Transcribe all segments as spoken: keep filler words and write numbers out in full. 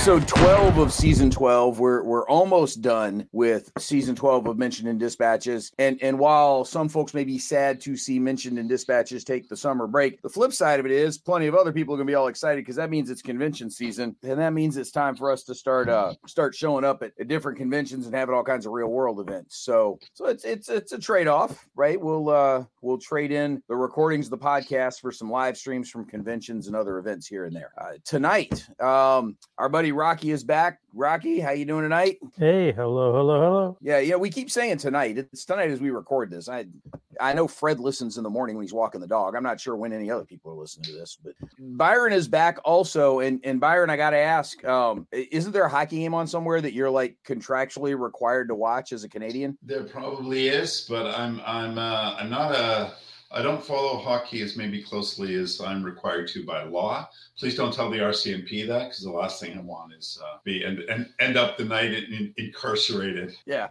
episode twelve of season twelve. We're we're almost done with season twelve of Mentioned in Dispatches. And and while some folks may be sad to see Mentioned in Dispatches take the summer break, the flip side of it is plenty of other people are going to be all excited because that means it's convention season, and that means it's time for us to start uh start showing up at, at different conventions and having all kinds of real world events. So so it's it's it's a trade off, right? We'll uh we'll trade in the recordings of the podcast for some live streams from conventions and other events here and there. Uh, tonight, um. Our buddy Rocky is back. Rocky, how you doing tonight? Hey, hello, hello, hello. Yeah, yeah. We keep saying tonight. It's tonight as we record this. I, I know Fred listens in the morning when he's walking the dog. I'm not sure when any other people are listening to this, but Byron is back also. And and Byron, I got to ask, um, isn't there a hockey game on somewhere that you're like contractually required to watch as a Canadian? There probably is, but I'm I'm uh, I'm not a. I don't follow hockey as maybe closely as I'm required to by law. Please don't tell the R C M P that, because the last thing I want is uh, be and, and end up the night in, in, incarcerated. Yeah.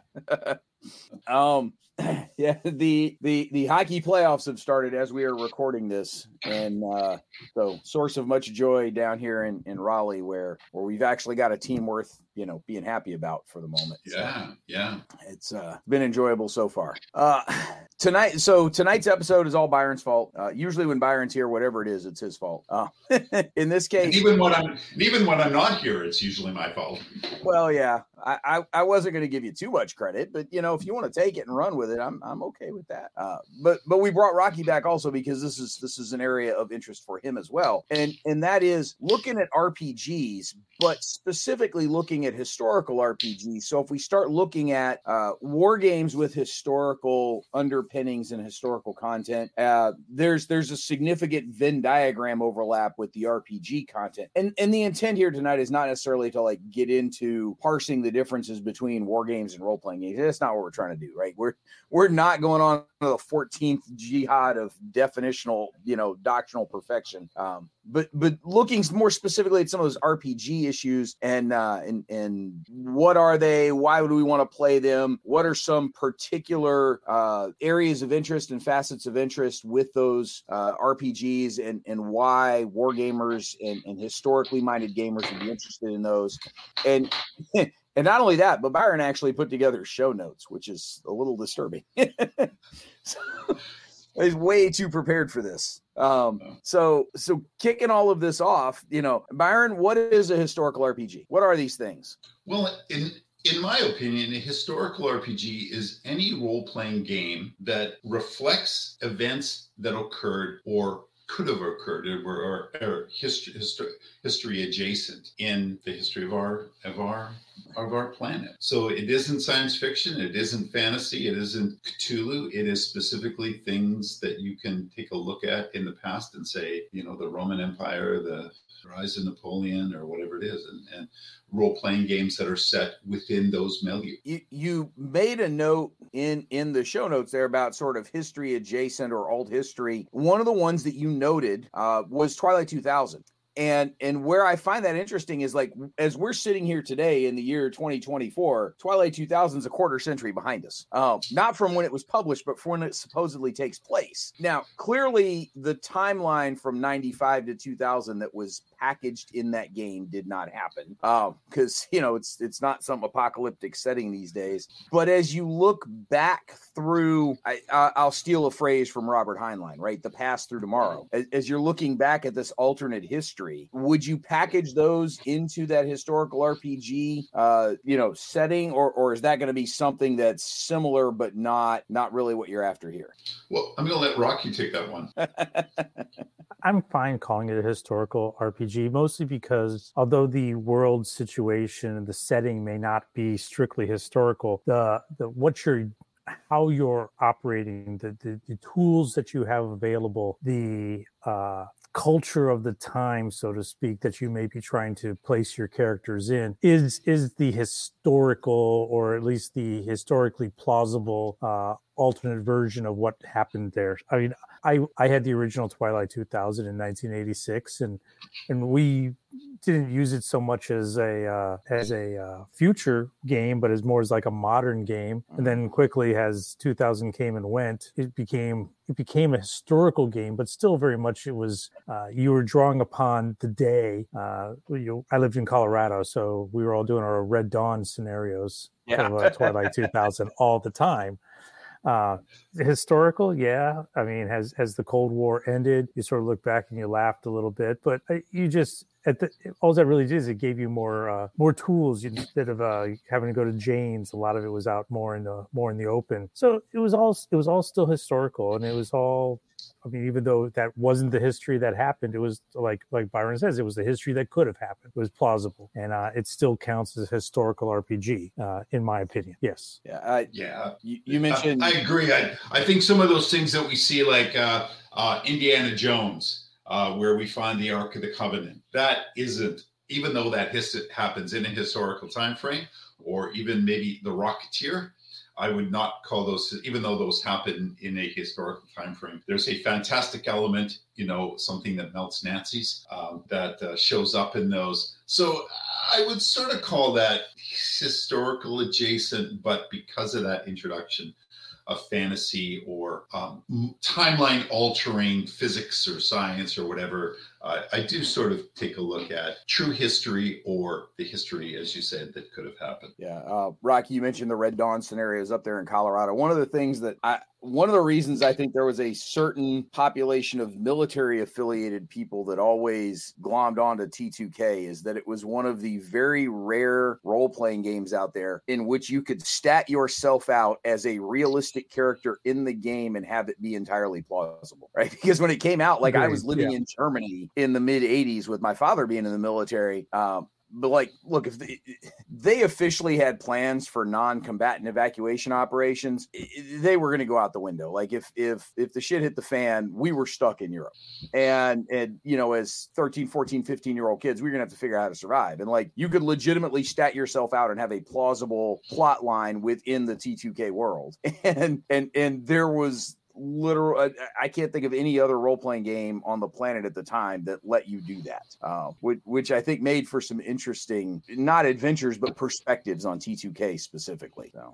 um. Yeah. The the the hockey playoffs have started as we are recording this, and uh, so source of much joy down here in, in Raleigh, where where we've actually got a team worth you know being happy about for the moment. Yeah. So yeah. It's uh, been enjoyable so far. Uh, tonight, so tonight's episode is all Byron's fault. Uh, usually, when Byron's here, whatever it is, it's his fault. Uh, in this case, and even when I'm even when I'm not here, it's usually my fault. Well, yeah, I I, I wasn't going to give you too much credit, but you know, if you want to take it and run with it, I'm I'm okay with that. Uh, but but we brought Rocky back also because this is this is an area of interest for him as well, and and that is looking at R P Gs, but specifically looking at historical R P Gs. So if we start looking at uh, war games with historical underpinnings and historical content, uh, there's there's a significant Venn diagram overlap with the R P G content. And and the intent here tonight is not necessarily to like get into parsing the differences between war games and role-playing games. That's not what we're trying to do, right? We're we're not going on the fourteenth jihad of definitional, you know, doctrinal perfection. Um, but but looking more specifically at some of those R P G issues and uh, and and what are they? Why would we want to play them? What are some particular uh, areas of interest and facets of interest with those uh, R P Gs, and and why war gamers and, and historically minded gamers would be interested in those? And and not only that, but Byron actually put together show notes, which is a little disturbing. So, he's way too prepared for this. Um, so, so kicking all of this off, you know, Byron, what is a historical R P G? What are these things? Well, in in my opinion, a historical R P G is any role-playing game that reflects events that occurred or could have occurred or, or, or history, history history adjacent in the history of our of our of our planet. So it isn't science fiction, it isn't fantasy, it isn't Cthulhu. It is specifically things that you can take a look at in the past and say, you know, the Roman Empire, the rise of Napoleon, or whatever it is, and, and role-playing games that are set within those milieu. You, you made a note in, in the show notes there about sort of history adjacent or alt history. One of the ones that you noted uh, was Twilight two thousand. And and where I find that interesting is like, as we're sitting here today in the year twenty twenty-four, Twilight two thousand is a quarter century behind us. Um, not from when it was published, but from when it supposedly takes place. Now, clearly, the timeline from ninety-five to two thousand that was packaged in that game did not happen. Because, um, you know, it's it's not some apocalyptic setting these days. But as you look back through, I, uh, I'll steal a phrase from Robert Heinlein, right? The past through tomorrow. As, as you're looking back at this alternate history, would you package those into that historical R P G, uh, you know, setting, or or is that going to be something that's similar but not not really what you're after here? Well, I'm going to let Rocky take that one. I'm fine calling it a historical R P G, mostly because although the world situation and the setting may not be strictly historical, the the what you're how you're operating, the the, the tools that you have available, the uh culture of the time, so to speak, that you may be trying to place your characters in is is the historical, or at least the historically plausible uh alternate version of what happened there. I mean, I, I had the original Twilight two thousand in nineteen eighty-six, and and we didn't use it so much as a uh, as a uh, future game, but as more as like a modern game. And then quickly, as two thousand came and went, it became it became a historical game, but still very much it was uh, you were drawing upon the day. Uh, you, I lived in Colorado, so we were all doing our Red Dawn scenarios Yeah. of uh, Twilight two thousand all the time. Uh, historical, yeah. I mean, has has the Cold War ended? You sort of look back and you laughed a little bit, but uh, you just at the all that really did is it gave you more uh, more tools instead of uh, having to go to Jane's. A lot of it was out more in the more in the open, so it was all it was all still historical, and it was all. I mean, even though that wasn't the history that happened, it was like like Byron says, it was the history that could have happened. It was plausible, and uh, it still counts as a historical R P G, uh, in my opinion. Yes. Yeah. I, Yeah. you, you mentioned. I, I agree. I, I think some of those things that we see, like uh, uh, Indiana Jones, uh, where we find the Ark of the Covenant, that isn't, even though that his, happens in a historical time frame, or even maybe The Rocketeer, I would not call those, even though those happen in a historical time frame. There's a fantastic element, you know, something that melts Nazis, um, that uh, shows up in those. So I would sort of call that historical adjacent, but because of that introduction of fantasy or um, timeline altering physics or science or whatever, uh, I do sort of take a look at true history or the history, as you said, that could have happened. Yeah. Uh, Rocky, you mentioned the Red Dawn scenarios up there in Colorado. One of the things that I, one of the reasons I think there was a certain population of military affiliated people that always glommed onto T two K is that it was one of the very rare role-playing games out there in which you could stat yourself out as a realistic character in the game and have it be entirely plausible, right? Because when it came out, like I was living yeah. in Germany in the mid eighties with my father being in the military. Um, But like, look, if they, they officially had plans for non-combatant evacuation operations, they were going to go out the window. Like if, if, if the shit hit the fan, we were stuck in Europe, and, and, you know, as thirteen, fourteen, fifteen year old kids, we we're going to have to figure out how to survive. And like, you could legitimately stat yourself out and have a plausible plot line within the T two K world. And, and, and there was, literal I can't think of any other role-playing game on the planet at the time that let you do that, uh, which, which I think made for some interesting, not adventures, but perspectives on T two K specifically. So.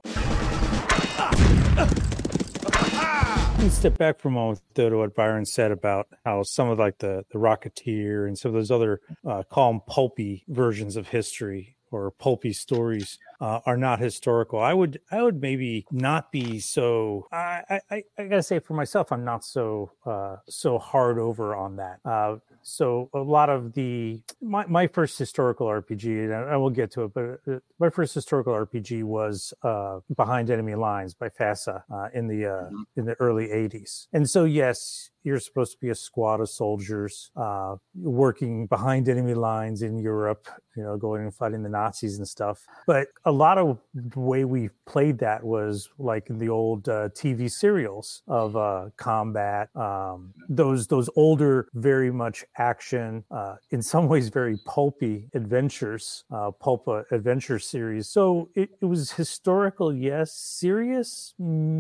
Let's step back for a moment, though, to what Byron said about how some of like the, the Rocketeer and some of those other uh, call them pulpy versions of history or pulpy stories uh, are not historical. I would, I would maybe not be so. I, I, I gotta say for myself, I'm not so, uh, so hard over on that. Uh, so a lot of the my, my first historical R P G, and I, I will get to it, but uh, my first historical R P G was uh, Behind Enemy Lines by FASA uh, in the uh, mm-hmm. in the early eighties. And so yes, you're supposed to be a squad of soldiers uh, working behind enemy lines in Europe, you know, going and fighting the Nazis and stuff. But a lot of the way we played that was like in the old uh, T V serials of uh, combat, um, those those older, very much action, uh, in some ways very pulpy adventures, uh, pulp uh, adventure series. So it, it was historical, yes. Serious,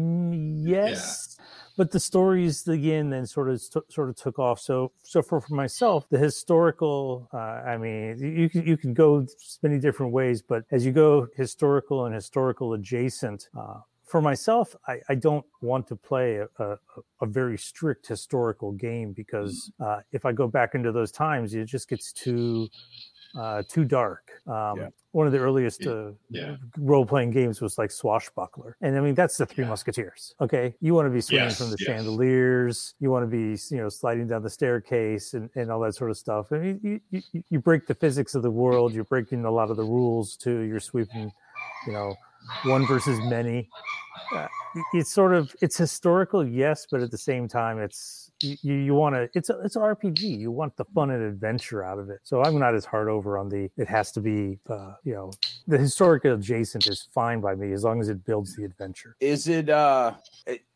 mm, yes. Yeah. But the stories again then sort of st- sort of took off. So so for, for myself, the historical, uh, I mean, you can you can go many different ways. But as you go historical and historical adjacent, uh, for myself, I, I don't want to play a, a, a very strict historical game because uh, if I go back into those times, it just gets too uh, too dark. Um, yeah. One of the earliest uh, yeah. role-playing games was like Swashbuckler. And I mean, that's the Three yeah. Musketeers. Okay. You want to be swinging yes, from the yes. chandeliers. You want to be, you know, sliding down the staircase and, and all that sort of stuff. I mean, you, you, you break the physics of the world. You're breaking a lot of the rules too. You're sweeping, you know, one versus many. Uh, it's sort of, it's historical, yes, but at the same time, it's, you, you want to, it's a, it's an R P G. You want the fun and adventure out of it. So I'm not as hard over on the, it has to be, uh, you know, the historical adjacent is fine by me as long as it builds the adventure. Is it, uh,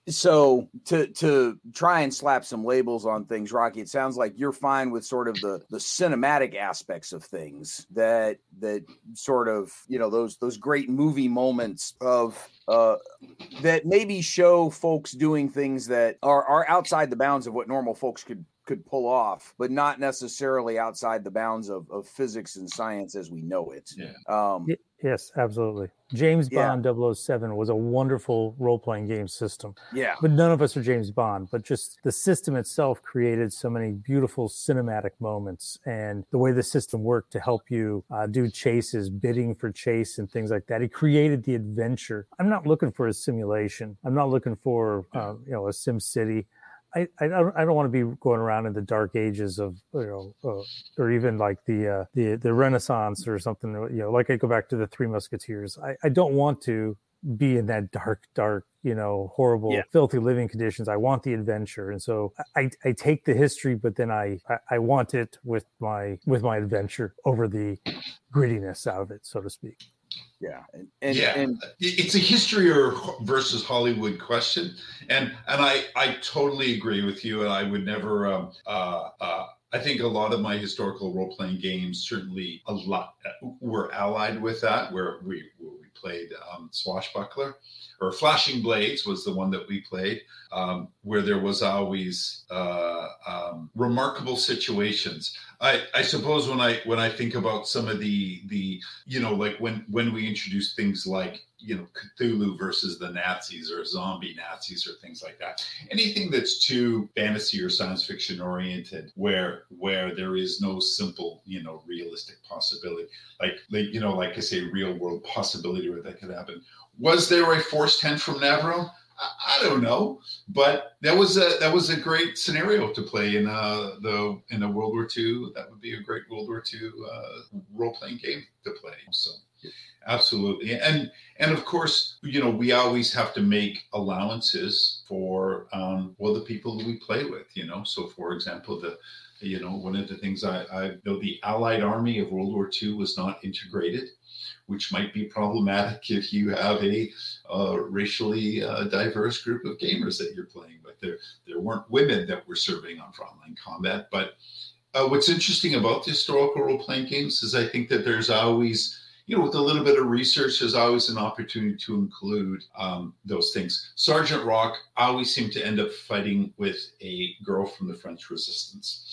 So to to try and slap some labels on things, Rocky, it sounds like you're fine with sort of the the cinematic aspects of things, that that sort of, you know, those those great movie moments of uh that maybe show folks doing things that are are outside the bounds of what normal folks could could pull off, but not necessarily outside the bounds of, of physics and science as we know it. Yeah. Um, Y- yes, absolutely. James Yeah. Bond double oh seven was a wonderful role-playing game system. yeah. But none of us are James Bond, but just the system itself created so many beautiful cinematic moments, and the way the system worked to help you uh, do chases, bidding for chase and things like that. It created the adventure. I'm not looking for a simulation. I'm not looking for, uh, you know, a Sim City. I, I don't I don't want to be going around in the dark ages of, you know, uh, or even like the uh, the the Renaissance or something. You know, like I go back to the Three Musketeers. I, I don't want to be in that dark, dark, you know, horrible, Yeah. filthy living conditions. I want the adventure, and so I, I take the history, but then I, I I want it with my with my adventure over the grittiness out of it, so to speak. Yeah. And, and, yeah, and it's a history or versus Hollywood question, and and I I totally agree with you, and I would never. Um, uh, uh, I think a lot of my historical role playing games certainly a lot were allied with that, where we where we played um, Swashbuckler, or Flashing Blades was the one that we played, um, where there was always uh, um, remarkable situations. I, I suppose when I when I think about some of the the you know, like when when we introduce things like, you know, Cthulhu versus the Nazis, or zombie Nazis, or things like that, anything that's too fantasy or science fiction oriented, where where there is no simple, you know, realistic possibility, like like you know, like I say, real world possibility where that could happen. Was there a Force ten from Navarone? I, I don't know, but that was a that was a great scenario to play in uh the in a World War Two. That would be a great World War Two uh, role playing game to play. So, absolutely, and and of course, you know, we always have to make allowances for um, well, the people that we play with. You know, so for example, the you know, one of the things I, I know, the Allied Army of World War Two was not integrated, which might be problematic if you have a uh, racially uh, diverse group of gamers that you're playing with. There, there weren't women that were serving on frontline combat. But uh, what's interesting about the historical role-playing games is I think that there's always, you know, with a little bit of research, there's always an opportunity to include um, those things. Sergeant Rock always seemed to end up fighting with a girl from the French Resistance.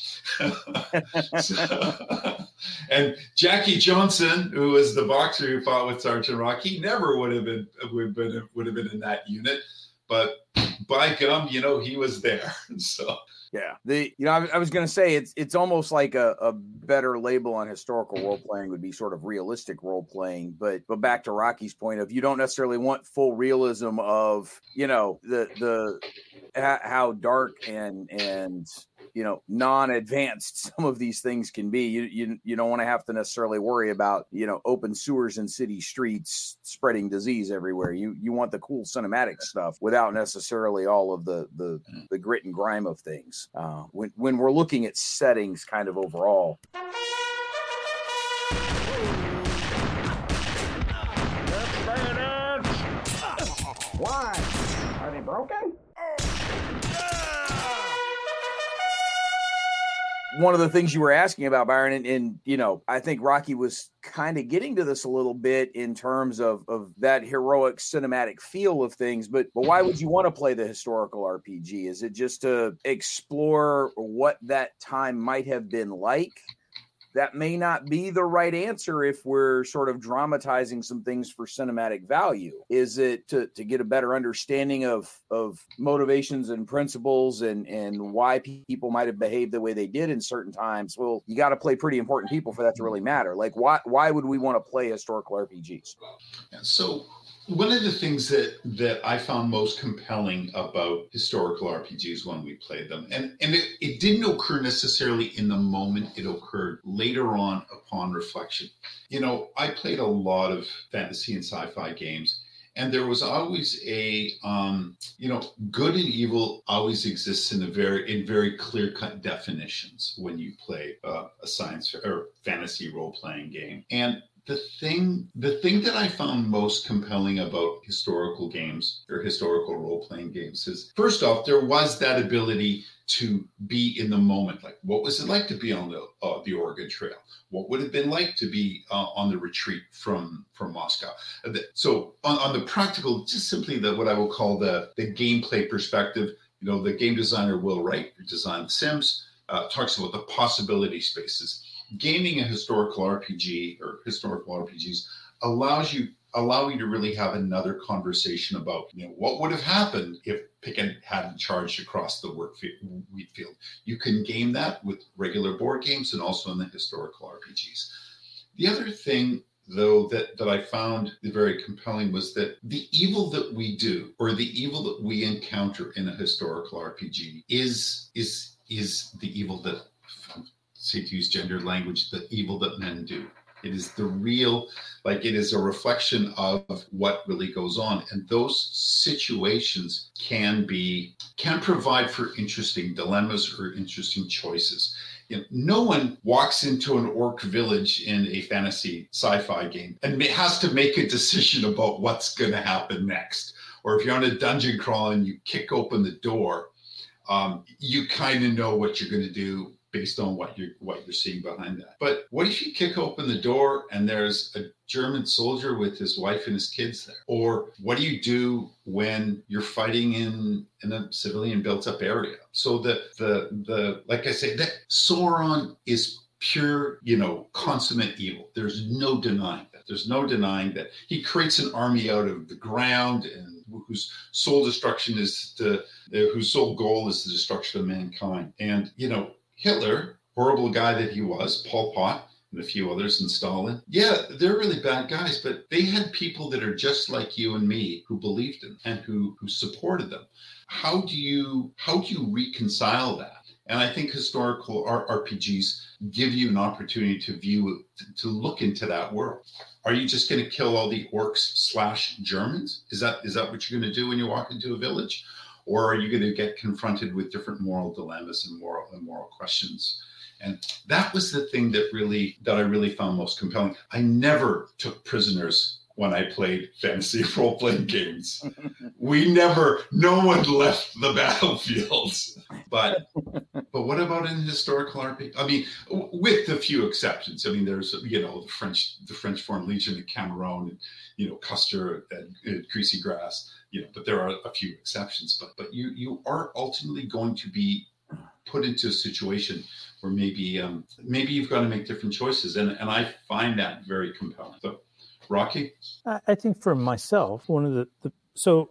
so, and Jackie Johnson, who was the boxer who fought with Sergeant Rock, he never would have been would have been, would have been in that unit, but by gum, you know, he was there. So. Yeah, the you know I, I was going to say it's it's almost like a, a better label on historical role playing would be sort of realistic role playing, but but back to Rocky's point of, you don't necessarily want full realism of, you know, the the how dark and and you know, non-advanced some of these things can be. You you you don't want to have to necessarily worry about, you know, open sewers and city streets spreading disease everywhere. You you want the cool cinematic stuff without necessarily all of the the, the grit and grime of things. Uh, when when we're looking at settings, kind of overall. Why? Are they broken? One of the things you were asking about, Byron, and, and you know, I think Rocky was kind of getting to this a little bit in terms of, of that heroic cinematic feel of things. But but why would you want to play the historical R P G? Is it just to explore what that time might have been like? That may not be the right answer if we're sort of dramatizing some things for cinematic value. Is it to, to get a better understanding of, of motivations and principles and, and why people might have behaved the way they did in certain times? Well, you got to play pretty important people for that to really matter. Like, why why would we want to play historical R P Gs? And so one of the things that that I found most compelling about historical R P Gs when we played them, and, and it, it didn't occur necessarily in the moment, it occurred later on upon reflection. You know, I played a lot of fantasy and sci-fi games, and there was always a, um, you know, good and evil always exists in a very in very clear-cut definitions when you play uh, a science or fantasy role-playing game. And the thing the thing that I found most compelling about historical games or historical role-playing games is, first off, there was that ability to be in the moment. Like, what was it like to be on the uh, the Oregon Trail? What would it have been like to be uh, on the retreat from from Moscow? So on, on the practical, just simply the what I will call the the gameplay perspective, you know, the game designer Will Wright, who designed The Sims, uh, talks about the possibility spaces. Gaming a historical R P G or historical R P Gs allows you allow you to really have another conversation about, you know, what would have happened if Pickett hadn't charged across the work wheat field. You can game that with regular board games and also in the historical R P Gs. The other thing, though, that, that I found very compelling was that the evil that we do, or the evil that we encounter in a historical R P G, is is is the evil that, say to use gendered language, the evil that men do. It is the real, like it is a reflection of what really goes on. And those situations can be, can provide for interesting dilemmas or interesting choices. You know, no one walks into an orc village in a fantasy sci-fi game and has to make a decision about what's going to happen next. Or if you're on a dungeon crawl and you kick open the door, um, you kind of know what you're going to do based on what you're what you're seeing behind that. But what if you kick open the door and there's a German soldier with his wife and his kids there? Or what do you do when you're fighting in, in a civilian built-up area? So the the the like I say, that Sauron is pure, you know, consummate evil. There's no denying that. There's no denying that. He creates an army out of the ground and whose sole destruction is to, uh, whose sole goal is the destruction of mankind. And, you know, Hitler, horrible guy that he was, Pol Pot, and a few others, and Stalin. Yeah, they're really bad guys, but they had people that are just like you and me who believed in and who who supported them. How do you how do you reconcile that? And I think historical R P Gs give you an opportunity to view, to look into that world. Are you just going to kill all the orcs slash Germans? Is that is that what you're going to do when you walk into a village? Or are you going to get confronted with different moral dilemmas and moral and moral questions? And that was the thing that really that I really found most compelling. I never took prisoners when I played fantasy role-playing games. We never, no one left the battlefield. But but what about in historical R P G? I mean, with a few exceptions. I mean, there's, you know, the French the French Foreign Legion at Cameroon, and, you know, Custer and, and Greasy Grass. You know, but there are a few exceptions. But but you you are ultimately going to be put into a situation where maybe um, maybe you've got to make different choices, and and I find that very compelling. So, Rocky, I think for myself, one of the, the so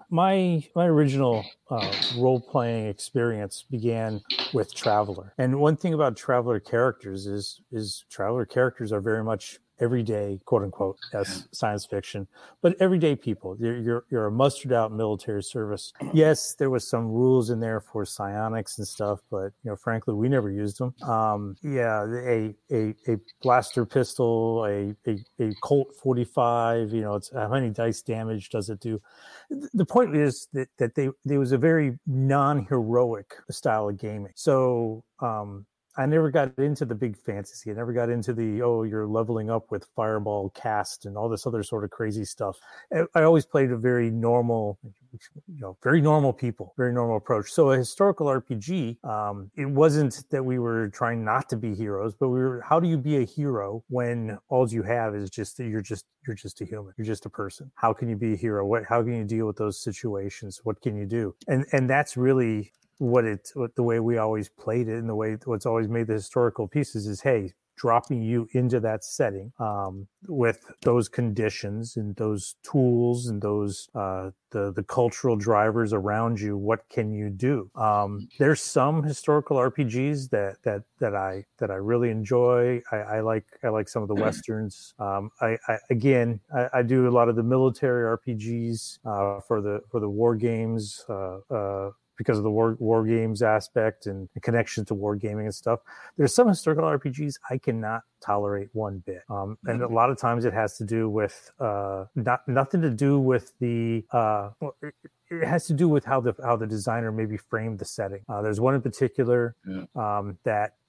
my my original uh, role playing experience began with Traveller, and one thing about Traveller characters is is Traveller characters are very much everyday, quote unquote, yes, science fiction, but everyday people. You're, you're you're a mustered out military service. Yes, there was some rules in there for psionics and stuff, but you know, frankly, we never used them. Um, yeah, a a a blaster pistol, a a, a Colt forty-five. You know, it's how many dice damage does it do? The point is that that they there was a very non-heroic style of gaming. So. Um, I never got into the big fantasy. I never got into the, oh, you're leveling up with fireball cast and all this other sort of crazy stuff. I always played a very normal, you know, very normal people, very normal approach. So a historical R P G, um, it wasn't that we were trying not to be heroes, but we were, how do you be a hero when all you have is just that you're just, you're just a human. You're just a person. How can you be a hero? What, how can you deal with those situations? What can you do? And, and that's really, what it what the way we always played it, and the way what's always made the historical pieces is, hey, dropping you into that setting um, with those conditions and those tools and those uh, the the cultural drivers around you. What can you do? Um, there's some historical R P Gs that that that I that I really enjoy. I, I like I like some of the westerns. Um, I, I again I, I do a lot of the military R P Gs uh, for the for the war games. Uh, uh, because of the war war games aspect and the connection to war gaming and stuff. There's some historical R P Gs I cannot tolerate one bit. Um, and a lot of times it has to do with, uh, not nothing to do with the, uh, it, it has to do with how the how the designer maybe framed the setting. Uh, there's one in particular yeah. um, that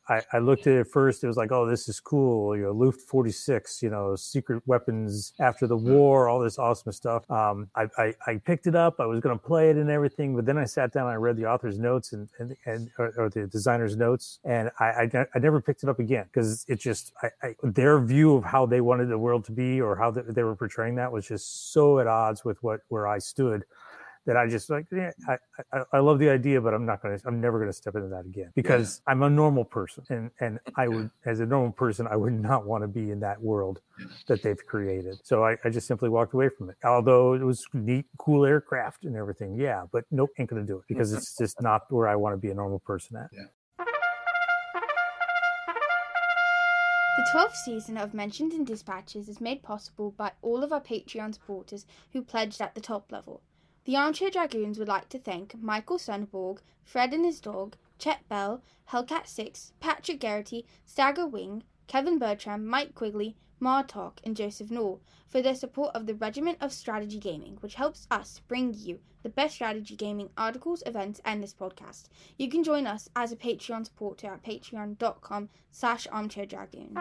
I, I looked at it first. It was like, oh, this is cool. You know, Luft forty-six, you know, secret weapons after the war, all this awesome stuff. Um, I, I, I picked it up. I was going to play it and everything, but then I sat down and I read the author's notes and, and, and or, or the designer's notes, and I, I, I never picked it up again because it just, I, I, their view of how they wanted the world to be or how they, they were portraying that was just so at odds with what where I stood. That I just like, yeah, I, I, I love the idea, but I'm not going to, I'm never going to step into that again because yeah. I'm a normal person. And, and I would, yeah. as a normal person, I would not want to be in that world yeah. that they've created. So I, I just simply walked away from it. Although it was neat, cool aircraft and everything. Yeah. But nope, ain't going to do it because it's just not where I want to be a normal person at. Yeah. The twelfth season of Mentioned in Dispatches is made possible by all of our Patreon supporters who pledged at the top level. The Armchair Dragoons would like to thank Michael Sonneborg, Fred and his dog, Chet Bell, Hellcat six, Patrick Garrity, Stagger Wing, Kevin Bertram, Mike Quigley, Martok, and Joseph Knoll for their support of the Regiment of Strategy Gaming, which helps us bring you the best strategy gaming articles, events, and this podcast. You can join us as a Patreon supporter at patreon.com slash armchairdragoons.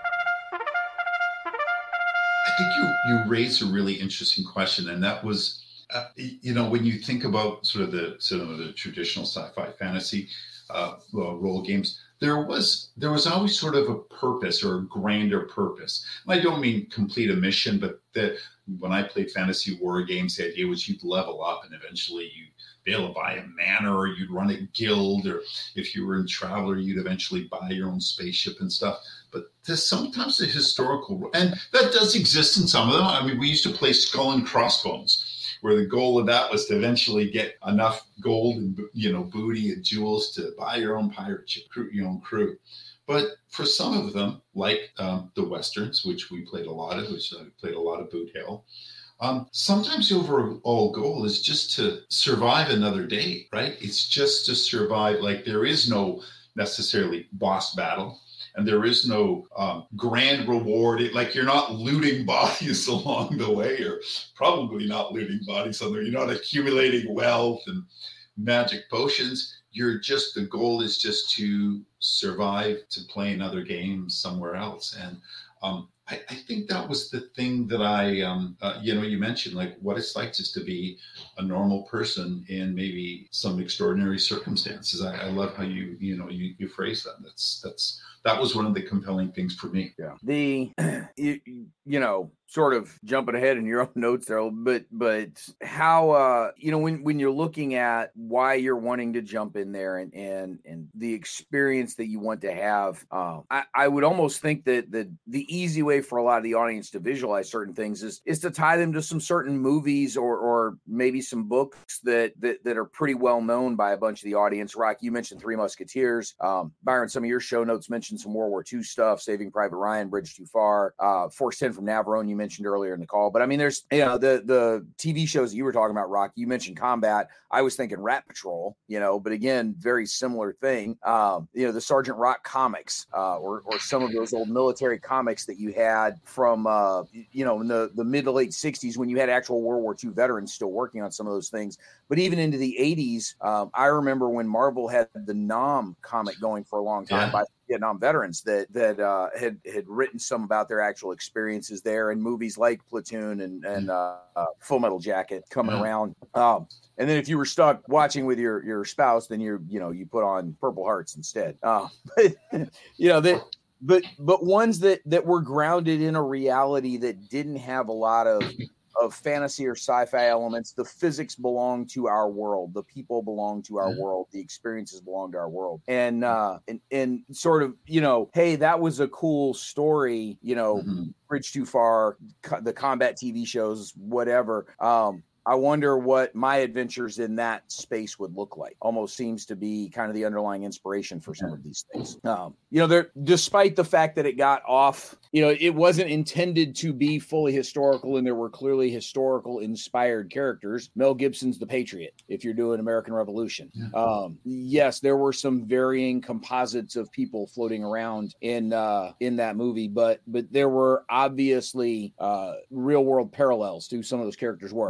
I think you, you raised a really interesting question, and that was Uh, you know, when you think about sort of the sort of the traditional sci-fi fantasy uh, role games, there was there was always sort of a purpose or a grander purpose. And I don't mean complete a mission, but that when I played fantasy war games, the idea was you'd level up and eventually you'd be able to buy a manor, or you'd run a guild, or if you were in Traveller, you'd eventually buy your own spaceship and stuff. But there's sometimes a historical, and that does exist in some of them. I mean, we used to play Skull and Crossbones, where the goal of that was to eventually get enough gold and, you know, booty and jewels to buy your own pirate ship, your own crew. But for some of them, like um, the Westerns, which we played a lot of, which I played a lot of Boot Hill, um, sometimes the overall goal is just to survive another day, right? It's just to survive. Like, there is no necessarily boss battle. And there is no um, grand reward. It, like, you're not looting bodies along the way, or probably not looting bodies on there. You're not accumulating wealth and magic potions. You're just, the goal is just to survive, to play another game somewhere else. And um, I, I think that was the thing that I, um, uh, you know, you mentioned, like, what it's like just to be a normal person in maybe some extraordinary circumstances. I, I love how you, you know, you, you phrase that. That's, that's, that was one of the compelling things for me. Yeah. The, you, you know, sort of jumping ahead in your own notes there, but, but how, uh, you know, when, when you're looking at why you're wanting to jump in there and, and, and the experience that you want to have, uh, I, I would almost think that the, the easy way for a lot of the audience to visualize certain things is, is to tie them to some certain movies or, or maybe some books that, that, that are pretty well known by a bunch of the audience. Rock, you mentioned Three Musketeers. Um, Byron, some of your show notes mentioned some World War Two stuff, Saving Private Ryan, Bridge Too Far, uh, Force ten from Navarone, you mentioned earlier in the call. But I mean, there's, you know, the, the T V shows that you were talking about, Rock, you mentioned Combat. I was thinking Rat Patrol, you know, but again, very similar thing. Um, you know, the Sergeant Rock comics, uh, or, or some of those old military comics that you had from, uh, you know, in the, the mid to late sixties when you had actual World War Two veterans still working on some of those things. But even into the eighties, um, I remember when Marvel had the Nam comic going for a long time yeah. by Vietnam veterans that that uh, had had written some about their actual experiences there, and movies like Platoon and and uh, uh, Full Metal Jacket coming yeah. around. Um, and then if you were stuck watching with your your spouse, then you're you know you put on Purple Hearts instead. Uh, but you know that. But but ones that that were grounded in a reality that didn't have a lot of of fantasy or sci-fi elements. The physics belong to our world. The people belong to our mm-hmm. world. The experiences belong to our world. And, uh, and, and sort of, you know, hey, that was a cool story, you know, mm-hmm. Bridge Too Far, co- the combat T V shows, whatever. Um, I wonder what my adventures in that space would look like. Almost seems to be kind of the underlying inspiration for some of these things. Um, you know, there, despite the fact that it got off, you know, it wasn't intended to be fully historical, and there were clearly historical inspired characters. Mel Gibson's The Patriot, if you're doing American Revolution. Yeah. Um, yes, there were some varying composites of people floating around in uh, in that movie, but but there were obviously uh, real world parallels to some of those characters' work. Mm-hmm.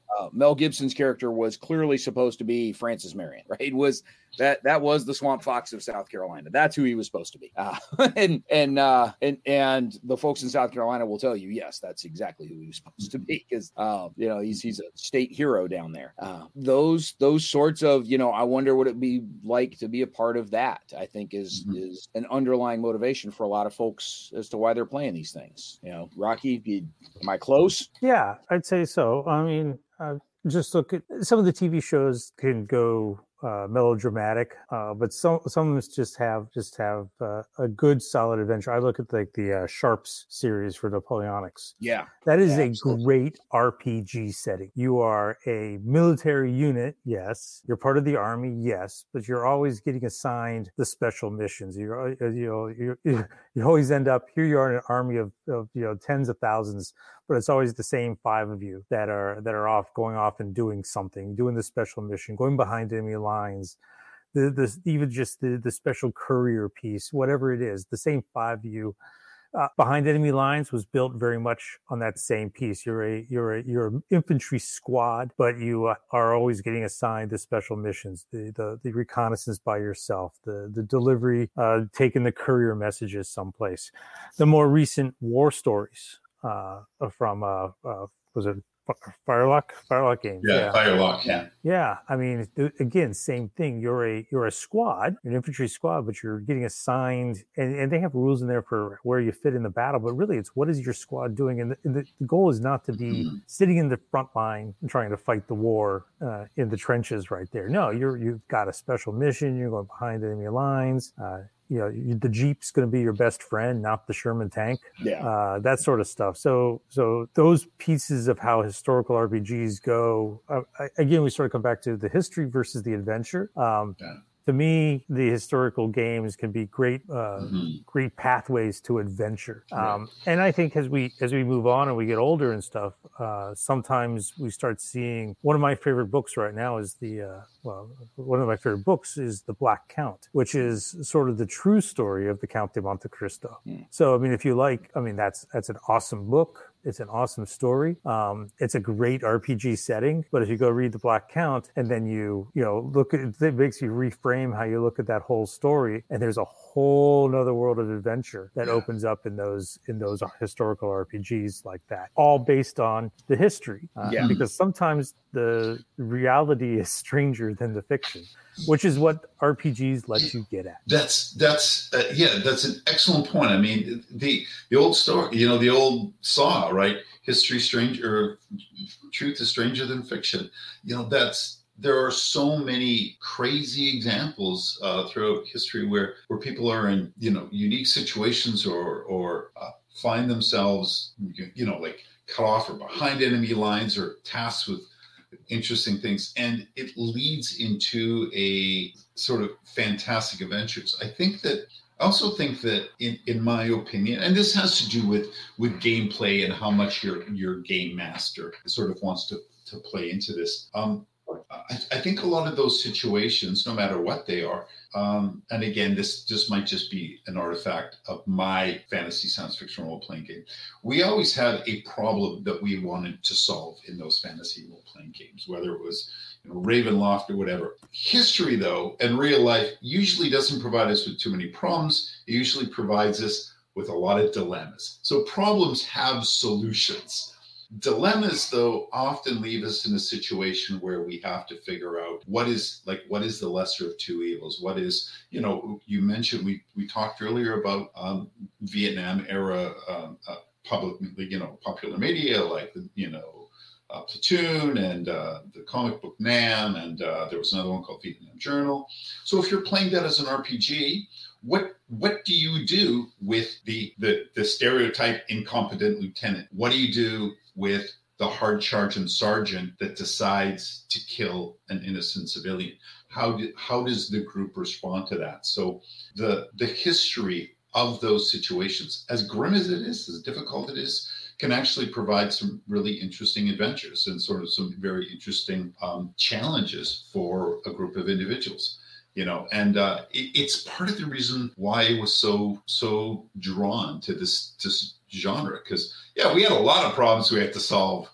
Uh, Mel Gibson's character was clearly supposed to be Francis Marion, right? It was that that was the Swamp Fox of South Carolina. That's who he was supposed to be. Uh, and and uh, and and the folks in South Carolina will tell you, yes, that's exactly who he was supposed to be, because uh, you know he's he's a state hero down there. Uh, those those sorts of you know, I wonder what it'd be like to be a part of that. I think is mm-hmm. is an underlying motivation for a lot of folks as to why they're playing these things. You know, Rocky, you, am I close? Yeah, I'd say so. I mean. Uh, just look at some of the T V shows can go uh, melodramatic, uh, but some some of them just have just have uh, a good solid adventure. I look at like the uh, Sharps series for Napoleonics. Yeah, that is yeah, a absolutely. great R P G setting. You are a military unit, yes. You're part of the army, yes, but you're always getting assigned the special missions. You're you know you you always end up here. You are in an army of, of you know tens of thousands. But it's always the same five of you that are that are off, going off and doing something, doing the special mission, going behind enemy lines, the the even just the the special courier piece, whatever it is. The same five of you uh, behind enemy lines was built very much on that same piece. You're a you're a you're an infantry squad, but you uh, are always getting assigned the special missions, the the, the reconnaissance by yourself, the the delivery, uh, taking the courier messages someplace. The more recent war stories. Uh, from uh, uh, was it Firelock? Firelock Games. Yeah, yeah. Firelock. Yeah. Yeah. I mean, th- again, same thing. You're a you're a squad, an infantry squad, but you're getting assigned, and, and they have rules in there for where you fit in the battle. But really, it's what is your squad doing? And the, and the, the goal is not to be mm-hmm. sitting in the front line and trying to fight the war uh, in the trenches right there. No, you're you've got a special mission. You're going behind enemy lines. Uh, You know, the Jeep's going to be your best friend, not the Sherman tank. Yeah, uh, that sort of stuff. So, so those pieces of how historical R P Gs go. Uh, I, again, we sort of come back to the history versus the adventure. Um, yeah. To me, the historical games can be great, uh, mm-hmm. great pathways to adventure. Right. Um, and I think as we as we move on and we get older and stuff, uh, sometimes we start seeing. One of my favorite books right now is the uh, well, one of my favorite books is The Black Count, which is sort of the true story of the Count de Monte Cristo. Mm. So, I mean, if you like, I mean, that's that's an awesome book. It's an awesome story. Um, it's a great R P G setting. But if you go read The Black Count and then you, you know, look at it, it makes you reframe how you look at that whole story. And there's a whole nother world of adventure that Yeah. opens up in those in those historical R P Gs like that, all based on the history. Uh, Yeah. Because sometimes the reality is stranger than the fiction, which is what R P Gs let you get at. That's that's uh, yeah, that's an excellent point. I mean, the the old story, you know, the old saw, right? History stranger, truth is stranger than fiction. You know, that's there are so many crazy examples uh, throughout history where where people are in you know unique situations or or uh, find themselves you know like cut off or behind enemy lines or tasked with interesting things, and it leads into a sort of fantastic adventures. I think that I also think that in, in my opinion, and this has to do with with gameplay and how much your your game master sort of wants to to play into this. Um, I, I think a lot of those situations, no matter what they are, um, and again, this just might just be an artifact of my fantasy science fiction role-playing game. We always had a problem that we wanted to solve in those fantasy role-playing games, whether it was you know, Ravenloft or whatever. History, though, and real life usually doesn't provide us with too many problems. It usually provides us with a lot of dilemmas. So problems have solutions. Dilemmas, though, often leave us in a situation where we have to figure out what is like what is the lesser of two evils. What is, you know, you mentioned we we talked earlier about um, Vietnam era um, uh, public, you know, popular media like you know uh, Platoon and uh, the comic book Nam, and uh, there was another one called Vietnam Journal. So if you're playing that as an R P G, What what do you do with the, the the stereotype incompetent lieutenant? What do you do with the hard charging sergeant that decides to kill an innocent civilian? How do, how does the group respond to that? So the the history of those situations, as grim as it is, as difficult it is, can actually provide some really interesting adventures and sort of some very interesting um, challenges for a group of individuals. You know, and uh, it, it's part of the reason why I was so so drawn to this, this genre. Because, yeah, we had a lot of problems we had to solve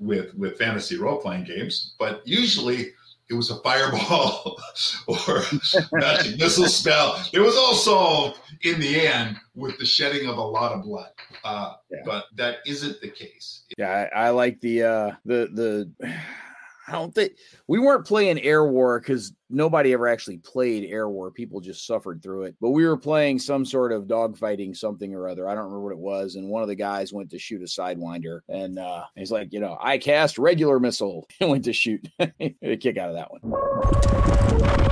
with with fantasy role playing games, but usually it was a fireball or magic missile spell. It was all solved in the end with the shedding of a lot of blood. Uh, yeah. But that isn't the case. Yeah, I, I like the uh, the the. I don't think we weren't playing Air War because nobody ever actually played Air War. People just suffered through it. But we were playing some sort of dogfighting something or other. I don't remember what it was. And one of the guys went to shoot a Sidewinder. And uh, he's like, you know, I cast regular missile and went to shoot. A kick out of that one.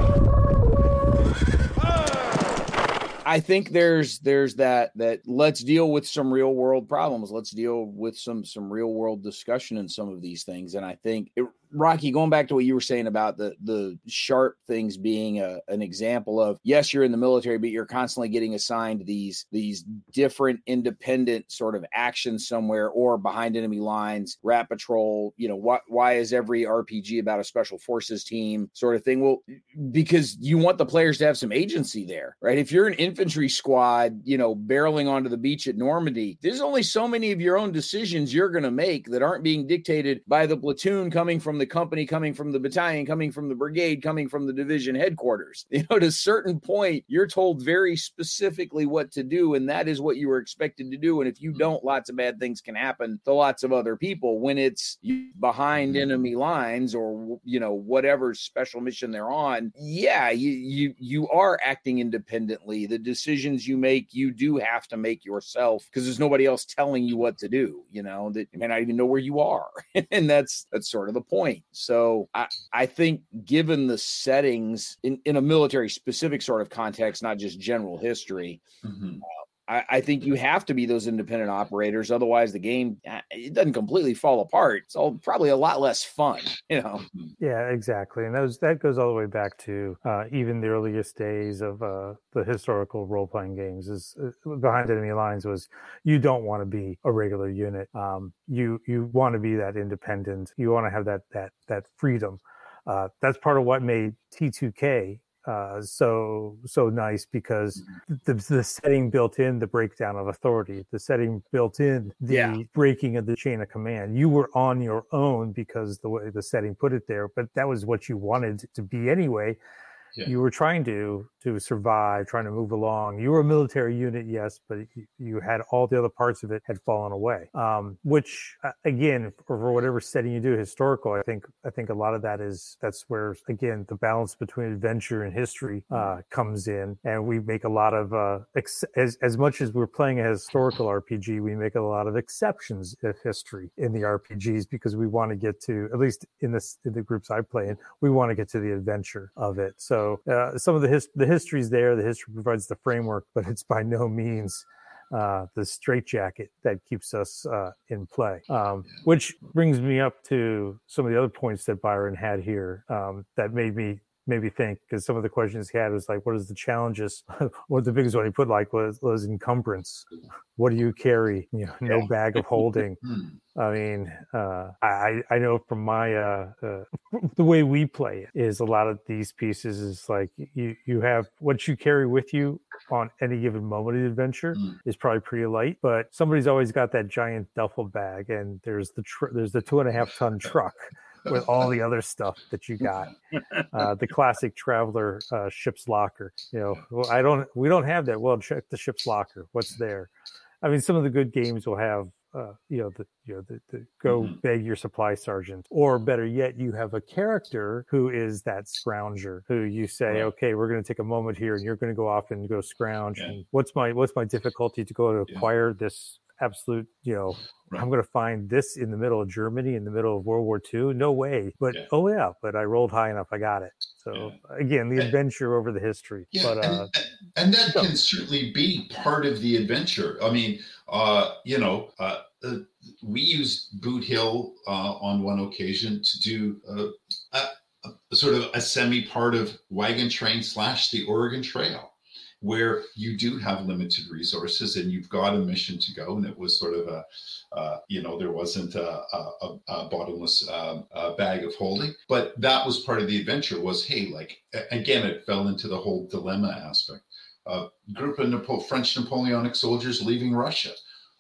I think there's there's that that let's deal with some real world problems. Let's deal with some some real world discussion in some of these things. And I think it, Rocky, going back to what you were saying about the the sharp things being a, an example of, yes, you're in the military, but you're constantly getting assigned these these different independent sort of actions somewhere or behind enemy lines, rat patrol. You know, what? Why is every R P G about a special forces team sort of thing? Well, because you want the players to have some agency there, right? If you're an infantry squad, you know, barreling onto the beach at Normandy, there's only so many of your own decisions you're going to make that aren't being dictated by the platoon coming from the company, coming from the battalion, coming from the brigade, coming from the division headquarters. You know, at a certain point, you're told very specifically what to do, and that is what you were expected to do. And if you don't, lots of bad things can happen to lots of other people. When it's behind enemy lines or, you know, whatever special mission they're on, yeah, you you you are acting independently. The decisions you make, you do have to make yourself because there's nobody else telling you what to do. You know, that you may not even know where you are, and that's that's sort of the point. So I, I think given the settings in, in a military specific sort of context, not just general history, mm-hmm. uh, I, I think you have to be those independent operators. Otherwise the game, it doesn't completely fall apart. It's all probably a lot less fun, you know? Yeah, exactly. And those, that goes all the way back to uh, even the earliest days of uh, the historical role-playing games is uh, behind enemy lines was you don't want to be a regular unit. Um, you you want to be that independent. You want to have that that that freedom. Uh, that's part of what made T two K uh, so so nice because the, the setting built in the breakdown of authority, the setting built in the yeah. breaking of the chain of command. You were on your own because the way the setting put it there, but that was what you wanted to be anyway. Yeah. You were trying to to survive, trying to move along. You were a military unit, yes, but you had all the other parts of it had fallen away. Um, which, again, for whatever setting you do, historical, I think I think a lot of that is that's where again the balance between adventure and history uh, comes in, and we make a lot of uh, ex- as as much as we're playing a historical R P G, we make a lot of exceptions of history in the R P Gs because we want to get to, at least in this in the groups I play in, we want to get to the adventure of it. So. So uh, some of the his- the history's there. The history provides the framework, but it's by no means uh, the straitjacket that keeps us uh, in play. Um, which brings me up to some of the other points that Byron had here um, that made me made me think, because some of the questions he had was like, what is the challenges? What the biggest one he put like was, was encumbrance. What do you carry? You know, no bag of holding. I mean, uh, I I know from my uh, uh, the way we play it is a lot of these pieces is like you you have what you carry with you on any given moment of the adventure mm. is probably pretty light, but somebody's always got that giant duffel bag, and there's the tr- there's the two and a half ton truck with all the other stuff that you got. Uh, the classic traveler uh, ship's locker. You know, well, I don't we don't have that. Well, check the ship's locker. What's there? I mean, some of the good games will have. Uh, you know, the you know, the, the go mm-hmm. beg your supply sergeant, or better yet, you have a character who is that scrounger, who you say, right. okay, we're going to take a moment here, and you're going to go off and go scrounge. Yeah. And what's my what's my difficulty to go to acquire yeah. this absolute, you know, right. I'm going to find this in the middle of Germany, in the middle of World War Two? No way. But yeah. oh yeah, but I rolled high enough, I got it. So yeah. again, the adventure over the history. Yeah, but, uh, and, and that so. can certainly be part of the adventure. I mean, uh, you know, uh, uh, we used Boot Hill uh, on one occasion to do uh, a, a sort of a semi part of Wagon Train slash the Oregon Trail, where you do have limited resources and you've got a mission to go. And it was sort of a, uh, you know, there wasn't a, a, a bottomless uh, a bag of holding, but that was part of the adventure was, hey, like, again, it fell into the whole dilemma aspect. A uh, group of Napo- French Napoleonic soldiers leaving Russia.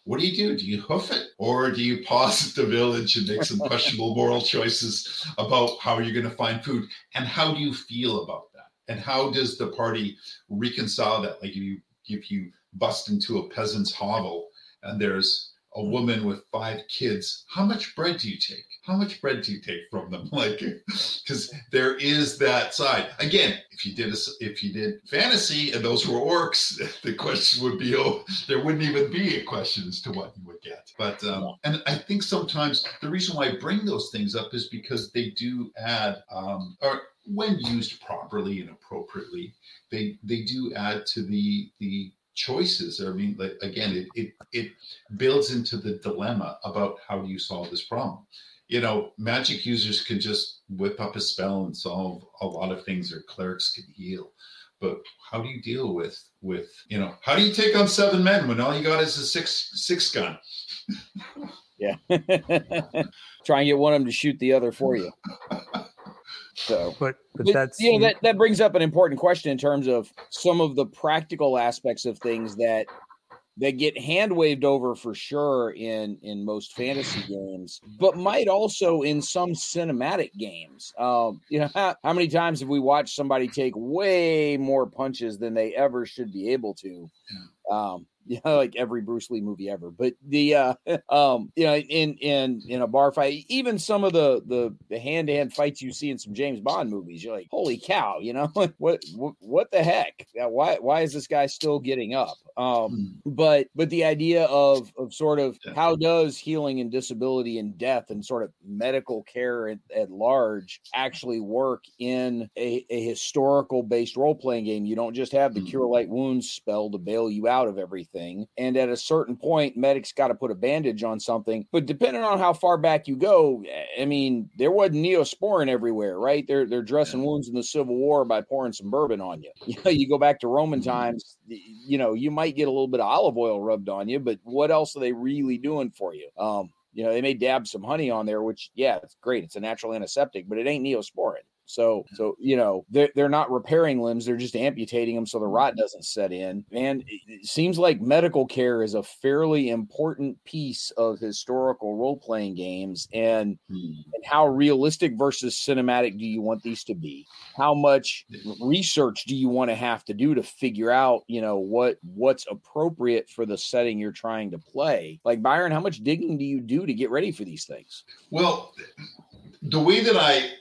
what do you do? Do you hoof it, or do you pause at the village and make some questionable moral choices about how you're going to find food? And how do you feel about that? And how does the party reconcile that? Like if you if you bust into a peasant's hovel and there's a woman with five kids, how much bread do you take? How much bread do you take from them? Like, because there is that side. Again, if you did a, if you did fantasy and those were orcs, the question would be, oh, there wouldn't even be a question as to what you would get. But um, and I think sometimes the reason why I bring those things up is because they do add, um, or when used properly and appropriately, they they do add to the the choices. I mean, like again, it it it builds into the dilemma about how do you solve this problem. You know, magic users can just whip up a spell and solve a lot of things, or clerics can heal. But how do you deal with, with you know, how do you take on seven men when all you got is a six six gun? Yeah. Try and get one of them to shoot the other for you. So, but, but, but that's you know that, that brings up an important question in terms of some of the practical aspects of things that that get hand waved over for sure in in most fantasy games, but might also in some cinematic games. Um, you know, how, how many times have we watched somebody take way more punches than they ever should be able to? Um, you know, like every Bruce Lee movie ever. But the uh, um, you know, in in in a bar fight, even some of the the the hand to hand fights you see in some James Bond movies, you're like, holy cow, you know, what what what the heck? Why why is this guy still getting up? Um, but but the idea of of sort of how does healing and disability and death and sort of medical care at, at large actually work in a, a historical based role playing game? You don't just have the cure light wounds spell to bail you out of everything, and at a certain point medic's got to put a bandage on something. But depending on how far back you go, I mean, there wasn't Neosporin everywhere, right? They're they're dressing wounds in the Civil War by pouring some bourbon on you. You know, you go back to Roman times, you know, you might get a little bit of olive oil rubbed on you, but what else are they really doing for you? Um, you know, they may dab some honey on there, which, yeah, it's great. It's a natural antiseptic, but it ain't Neosporin. So, so you know, they're, they're not repairing limbs. They're just amputating them so the rot doesn't set in. And it seems like medical care is a fairly important piece of historical role-playing games. And, hmm. and how realistic versus cinematic do you want these to be? How much research do you want to have to do to figure out, you know, what what's appropriate for the setting you're trying to play? Like, Byron, how much digging do you do to get ready for these things? Well, the way that I...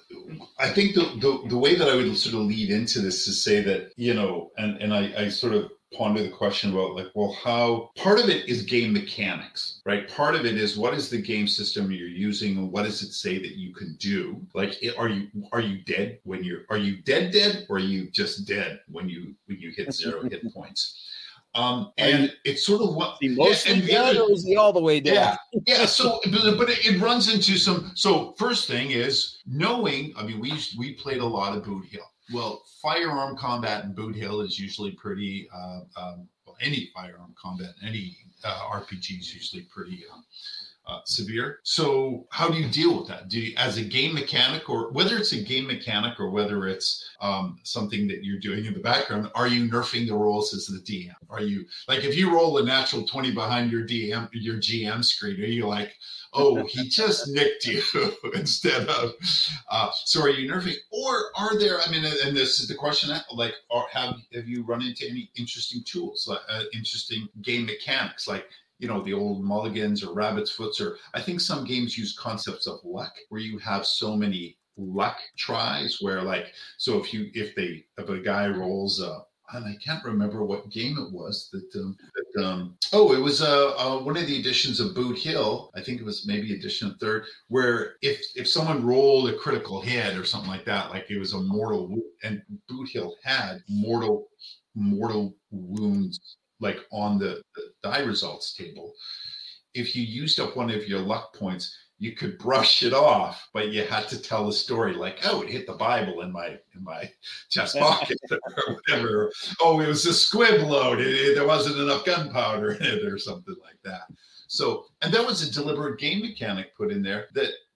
I think the, the the way that I would sort of lead into this is say that, you know, and, and I, I sort of ponder the question about like, well, how part of it is game mechanics, right? Part of it is what is the game system you're using and what does it say that you can do? Like, are you are you dead when you're are you dead dead or are you just dead when you when you hit zero hit points? Um, and it's sort of what mostly yeah, dead, or is he all the way down? Yeah, yeah. So, but, but it, it runs into some. So, first thing is knowing. I mean, we we played a lot of Boot Hill. Well, firearm combat in Boot Hill is usually pretty. Uh, um, well, any firearm combat, any uh, R P G is usually pretty. Um, Uh, severe. So how do you deal with that? Do you, as a game mechanic, or whether it's a game mechanic or whether it's um, something that you're doing in the background, are you nerfing the rolls as the D M? Are you like, if you roll a natural twenty behind your D M, your G M screen, are you like, oh, he just nicked you instead of, uh, so are you nerfing? Or are there, I mean, and this is the question, like, are, have, have you run into any interesting tools, like, uh, interesting game mechanics, like, you know, the old mulligans or rabbit's foots, or I think some games use concepts of luck where you have so many luck tries where like, so if you, if they, if a guy rolls uh and I can't remember what game it was that, um, that um, oh, it was uh, uh, one of the editions of Boot Hill. I think it was maybe edition third, where if if someone rolled a critical hit or something like that, like it was a mortal wound, and Boot Hill had mortal mortal wounds like on the, the die results table. If you used up one of your luck points, you could brush it off, but you had to tell a story like, oh, it hit the Bible in my in my chest pocket or whatever. Oh, it was a squib load. It, it, there wasn't enough gunpowder in it or something like that. So, and that was a deliberate game mechanic put in there that,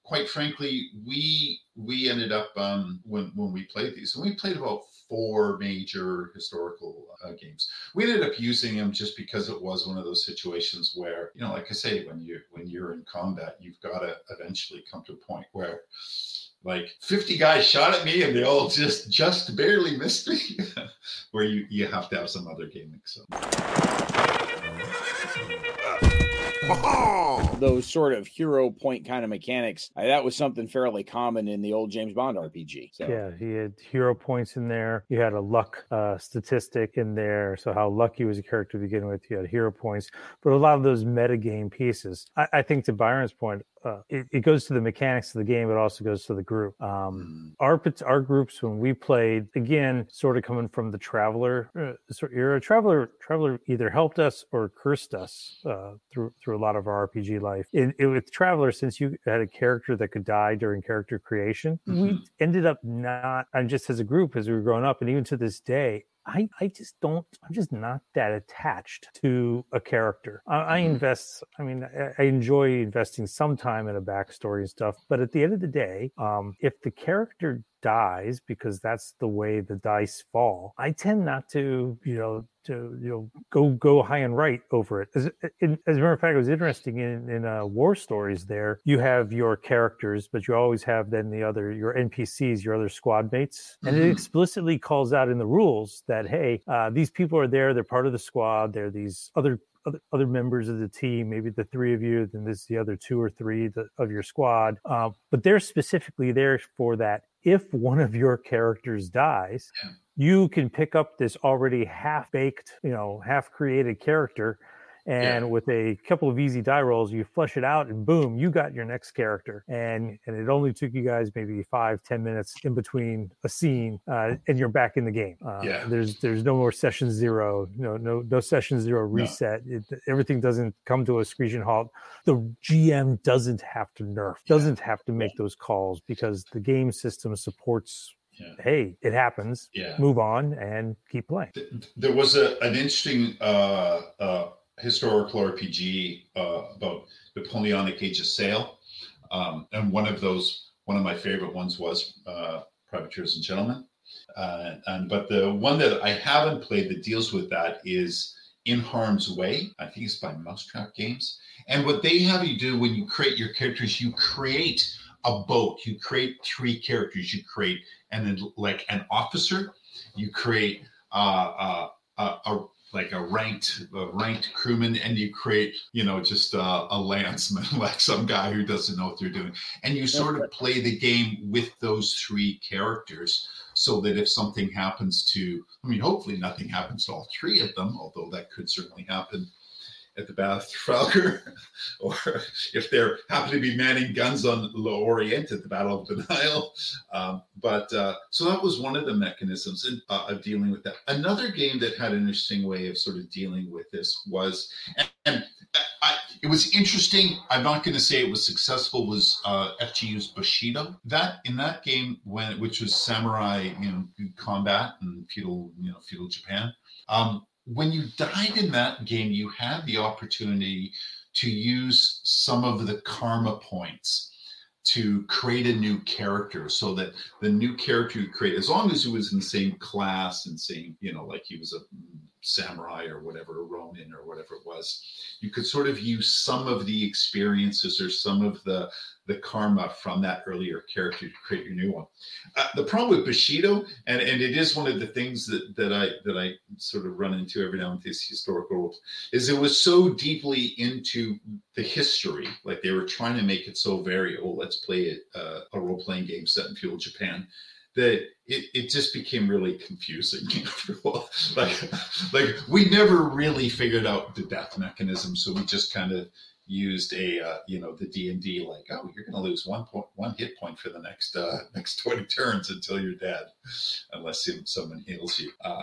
quite frankly, we we ended up um, when when we played these, and we played about four major historical uh, games. We ended up using them just because it was one of those situations where, you know, like I say, when you when you're in combat, you've got to eventually come to a point where, like, fifty guys shot at me and they all just just barely missed me, where you you have to have some other gimmicks. So. Those sort of hero point kind of mechanics, uh, that was something fairly common in the old James Bond R P G. So. Yeah, he had hero points in there. You had a luck uh, statistic in there. So how lucky was a character to begin with. You had hero points. But a lot of those metagame pieces, I, I think to Byron's point, uh, it, it goes to the mechanics of the game, but also goes to the group. Um, our our groups, when we played, again, sort of coming from the Traveler uh, sort of era, Traveler Traveler either helped us or cursed us uh, through through a lot of our R P G life. It, it, with Traveler, since you had a character that could die during character creation, mm-hmm. we ended up not, and just as a group, as we were growing up, and even to this day, I, I just don't, I'm just not that attached to a character. I, I invest, I mean, I, I enjoy investing some time in a backstory and stuff, but at the end of the day, um, if the character dies because that's the way the dice fall, I tend not to, you know, to, you know, go go high and right over it. As, in, as a matter of fact, it was interesting in, in uh, War Stories there, you have your characters, but you always have then the other, your N P Cs, your other squad mates. And mm-hmm. it explicitly calls out in the rules that, hey, uh, these people are there, they're part of the squad, they're these other Other, other members of the team, maybe the three of you, then this is the other two or three the, of your squad. Uh, but they're specifically there for that. If one of your characters dies, yeah. you can pick up this already half-baked, you know, half-created character, and yeah. with a couple of easy die rolls, you flesh it out, and boom, you got your next character. And and it only took you guys maybe five, ten minutes in between a scene, uh, and you're back in the game. Uh, yeah. There's there's no more session zero, no no no session zero reset. No. It, everything doesn't come to a screeching halt. The G M doesn't have to nerf, doesn't have to make yeah. those calls, because the game system supports. Yeah. Hey, it happens. Yeah. Move on and keep playing. There was a an interesting. Uh, uh, historical R P G uh, about Napoleonic Age of Sail, um, and one of those, one of my favorite ones was uh, Privateers and Gentlemen. Uh, and but the one that I haven't played that deals with that is In Harm's Way. I think it's by Mousetrap Games. And what they have you do when you create your characters, you create a boat. You create three characters. You create and then like an officer. You create uh, uh, a, a like a ranked a ranked crewman, and you create, you know, just uh, a lanceman, like some guy who doesn't know what they're doing. And you sort of play the game with those three characters, so that if something happens to, I mean, hopefully nothing happens to all three of them, although that could certainly happen at the Battle of Trafalgar, or if they're happen to be manning guns on L'Orient at the Battle of the Nile. Um, but uh, so that was one of the mechanisms in, uh, of dealing with that. Another game that had an interesting way of sort of dealing with this was, and, and I, it was interesting. I'm not going to say it was successful. Was uh, F G U's Bushido? That in that game, when which was samurai, you know, combat in feudal, you know, feudal Japan. Um, When you died in that game, you had the opportunity to use some of the karma points to create a new character, so that the new character you create, as long as he was in the same class and same, you know, like he was a samurai or whatever, a Ronin or whatever it was, you could sort of use some of the experiences or some of the the karma from that earlier character to create your new one. Uh, the problem with Bushido, and, and it is one of the things that, that I that I sort of run into every now and then, these historical rules, is it was so deeply into the history, like they were trying to make it so very, oh, let's play it, uh, a role-playing game set in feudal Japan, that it, it just became really confusing after a while. Like, like we never really figured out the death mechanism, so we just kind of used a uh, you know, the D and D, like, oh, you're going to lose one point one hit point for the next uh, next twenty turns until you're dead, unless someone heals you. Uh,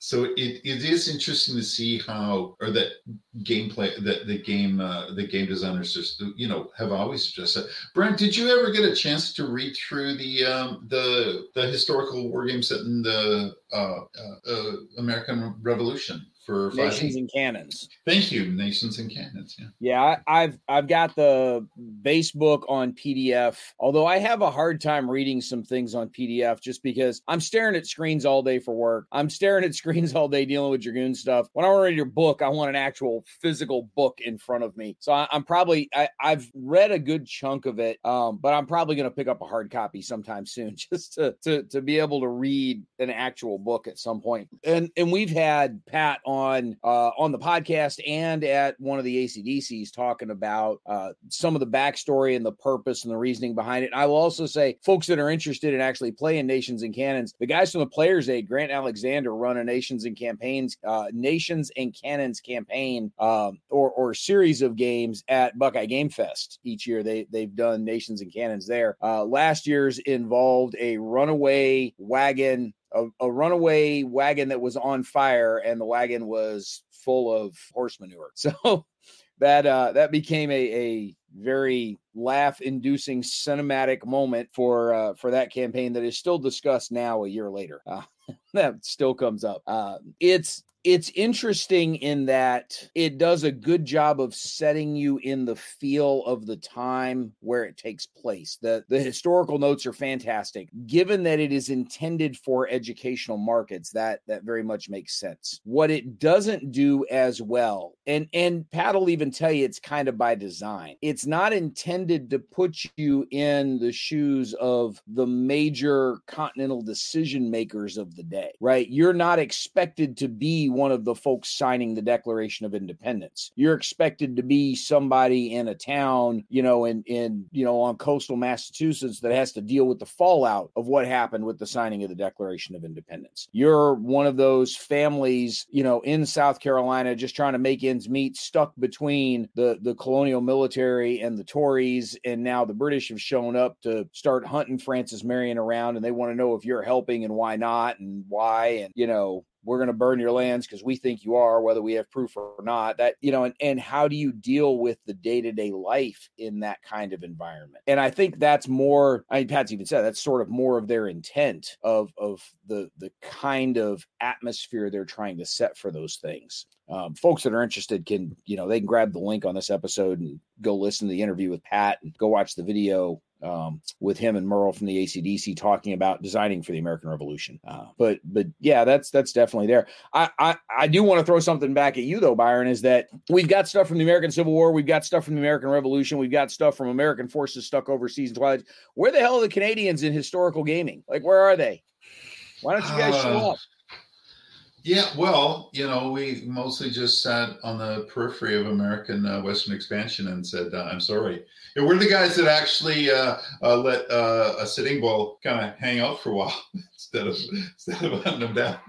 So it, it is interesting to see how, or that gameplay, that the game, uh, the game designers just, you know, have always just said. Brent, did you ever get a chance to read through the um, the the historical war game set in the uh, uh, uh, American Revolution for five E? Nations and Cannons? Thank you, Nations and Cannons. Yeah, yeah, I, I've I've got the base book on P D F. Although I have a hard time reading some things on P D F just because I'm staring at screens all day for work. I'm staring at screens all day dealing with Dragoon stuff. When I want to read your book, I want an actual physical book in front of me. So I, I'm probably I, I've read a good chunk of it, um, but I'm probably going to pick up a hard copy sometime soon just to to to be able to read an actual book at some point. And and we've had Pat on uh, on the podcast and at one of the A C D Cs talking about uh, some of the backstory and the purpose and the reasoning behind it. I will also say, folks that are interested in actually playing Nations and Cannons, the guys from the Players Aid, Grant Alexander, run a Nations and Campaigns, uh, Nations and Cannons campaign um, or or series of games at Buckeye Game Fest each year. They they've done Nations and Cannons there. Uh, last year's involved a runaway wagon. A, a runaway wagon that was on fire, and the wagon was full of horse manure. So that uh, that became a, a very laugh-inducing cinematic moment for uh, for that campaign that is still discussed now a year later. Uh, that still comes up. Uh, it's It's interesting in that it does a good job of setting you in the feel of the time where it takes place. The, the historical notes are fantastic. Given that it is intended for educational markets, that, that very much makes sense. What it doesn't do as well, and, and Pat will even tell you it's kind of by design, it's not intended to put you in the shoes of the major continental decision makers of the day, right? You're not expected to be one of the folks signing the Declaration of Independence. You're expected to be somebody in a town, you know, in, in, you know, on coastal Massachusetts that has to deal with the fallout of what happened with the signing of the Declaration of Independence. You're one of those families, you know, in South Carolina, just trying to make ends meet, stuck between the, the colonial military and the Tories. And now the British have shown up to start hunting Francis Marion around, and they want to know if you're helping and why not and why. And, you know, we're going to burn your lands because we think you are, whether we have proof or not. That, you know, and, and how do you deal with the day-to-day life in that kind of environment? And I think that's more, I mean, Pat's even said that's sort of more of their intent of, of the, the kind of atmosphere they're trying to set for those things. Um, folks that are interested can, you know, they can grab the link on this episode and go listen to the interview with Pat and go watch the video um, with him and Merle from the A C D C talking about designing for the American Revolution. Uh, but, but yeah, that's, that's definitely there. I, I, I do want to throw something back at you though, Byron, is that we've got stuff from the American Civil War. We've got stuff from the American Revolution. We've got stuff from American forces stuck overseas in Twilight. Where the hell are the Canadians in historical gaming? Like, where are they? Why don't you guys show Uh, up? Yeah, well, you know, we mostly just sat on the periphery of American uh, Western expansion and said, uh, I'm sorry. Yeah, we're the guys that actually uh, uh, let uh, a Sitting Bull kind of hang out for a while instead of instead of hunting them down.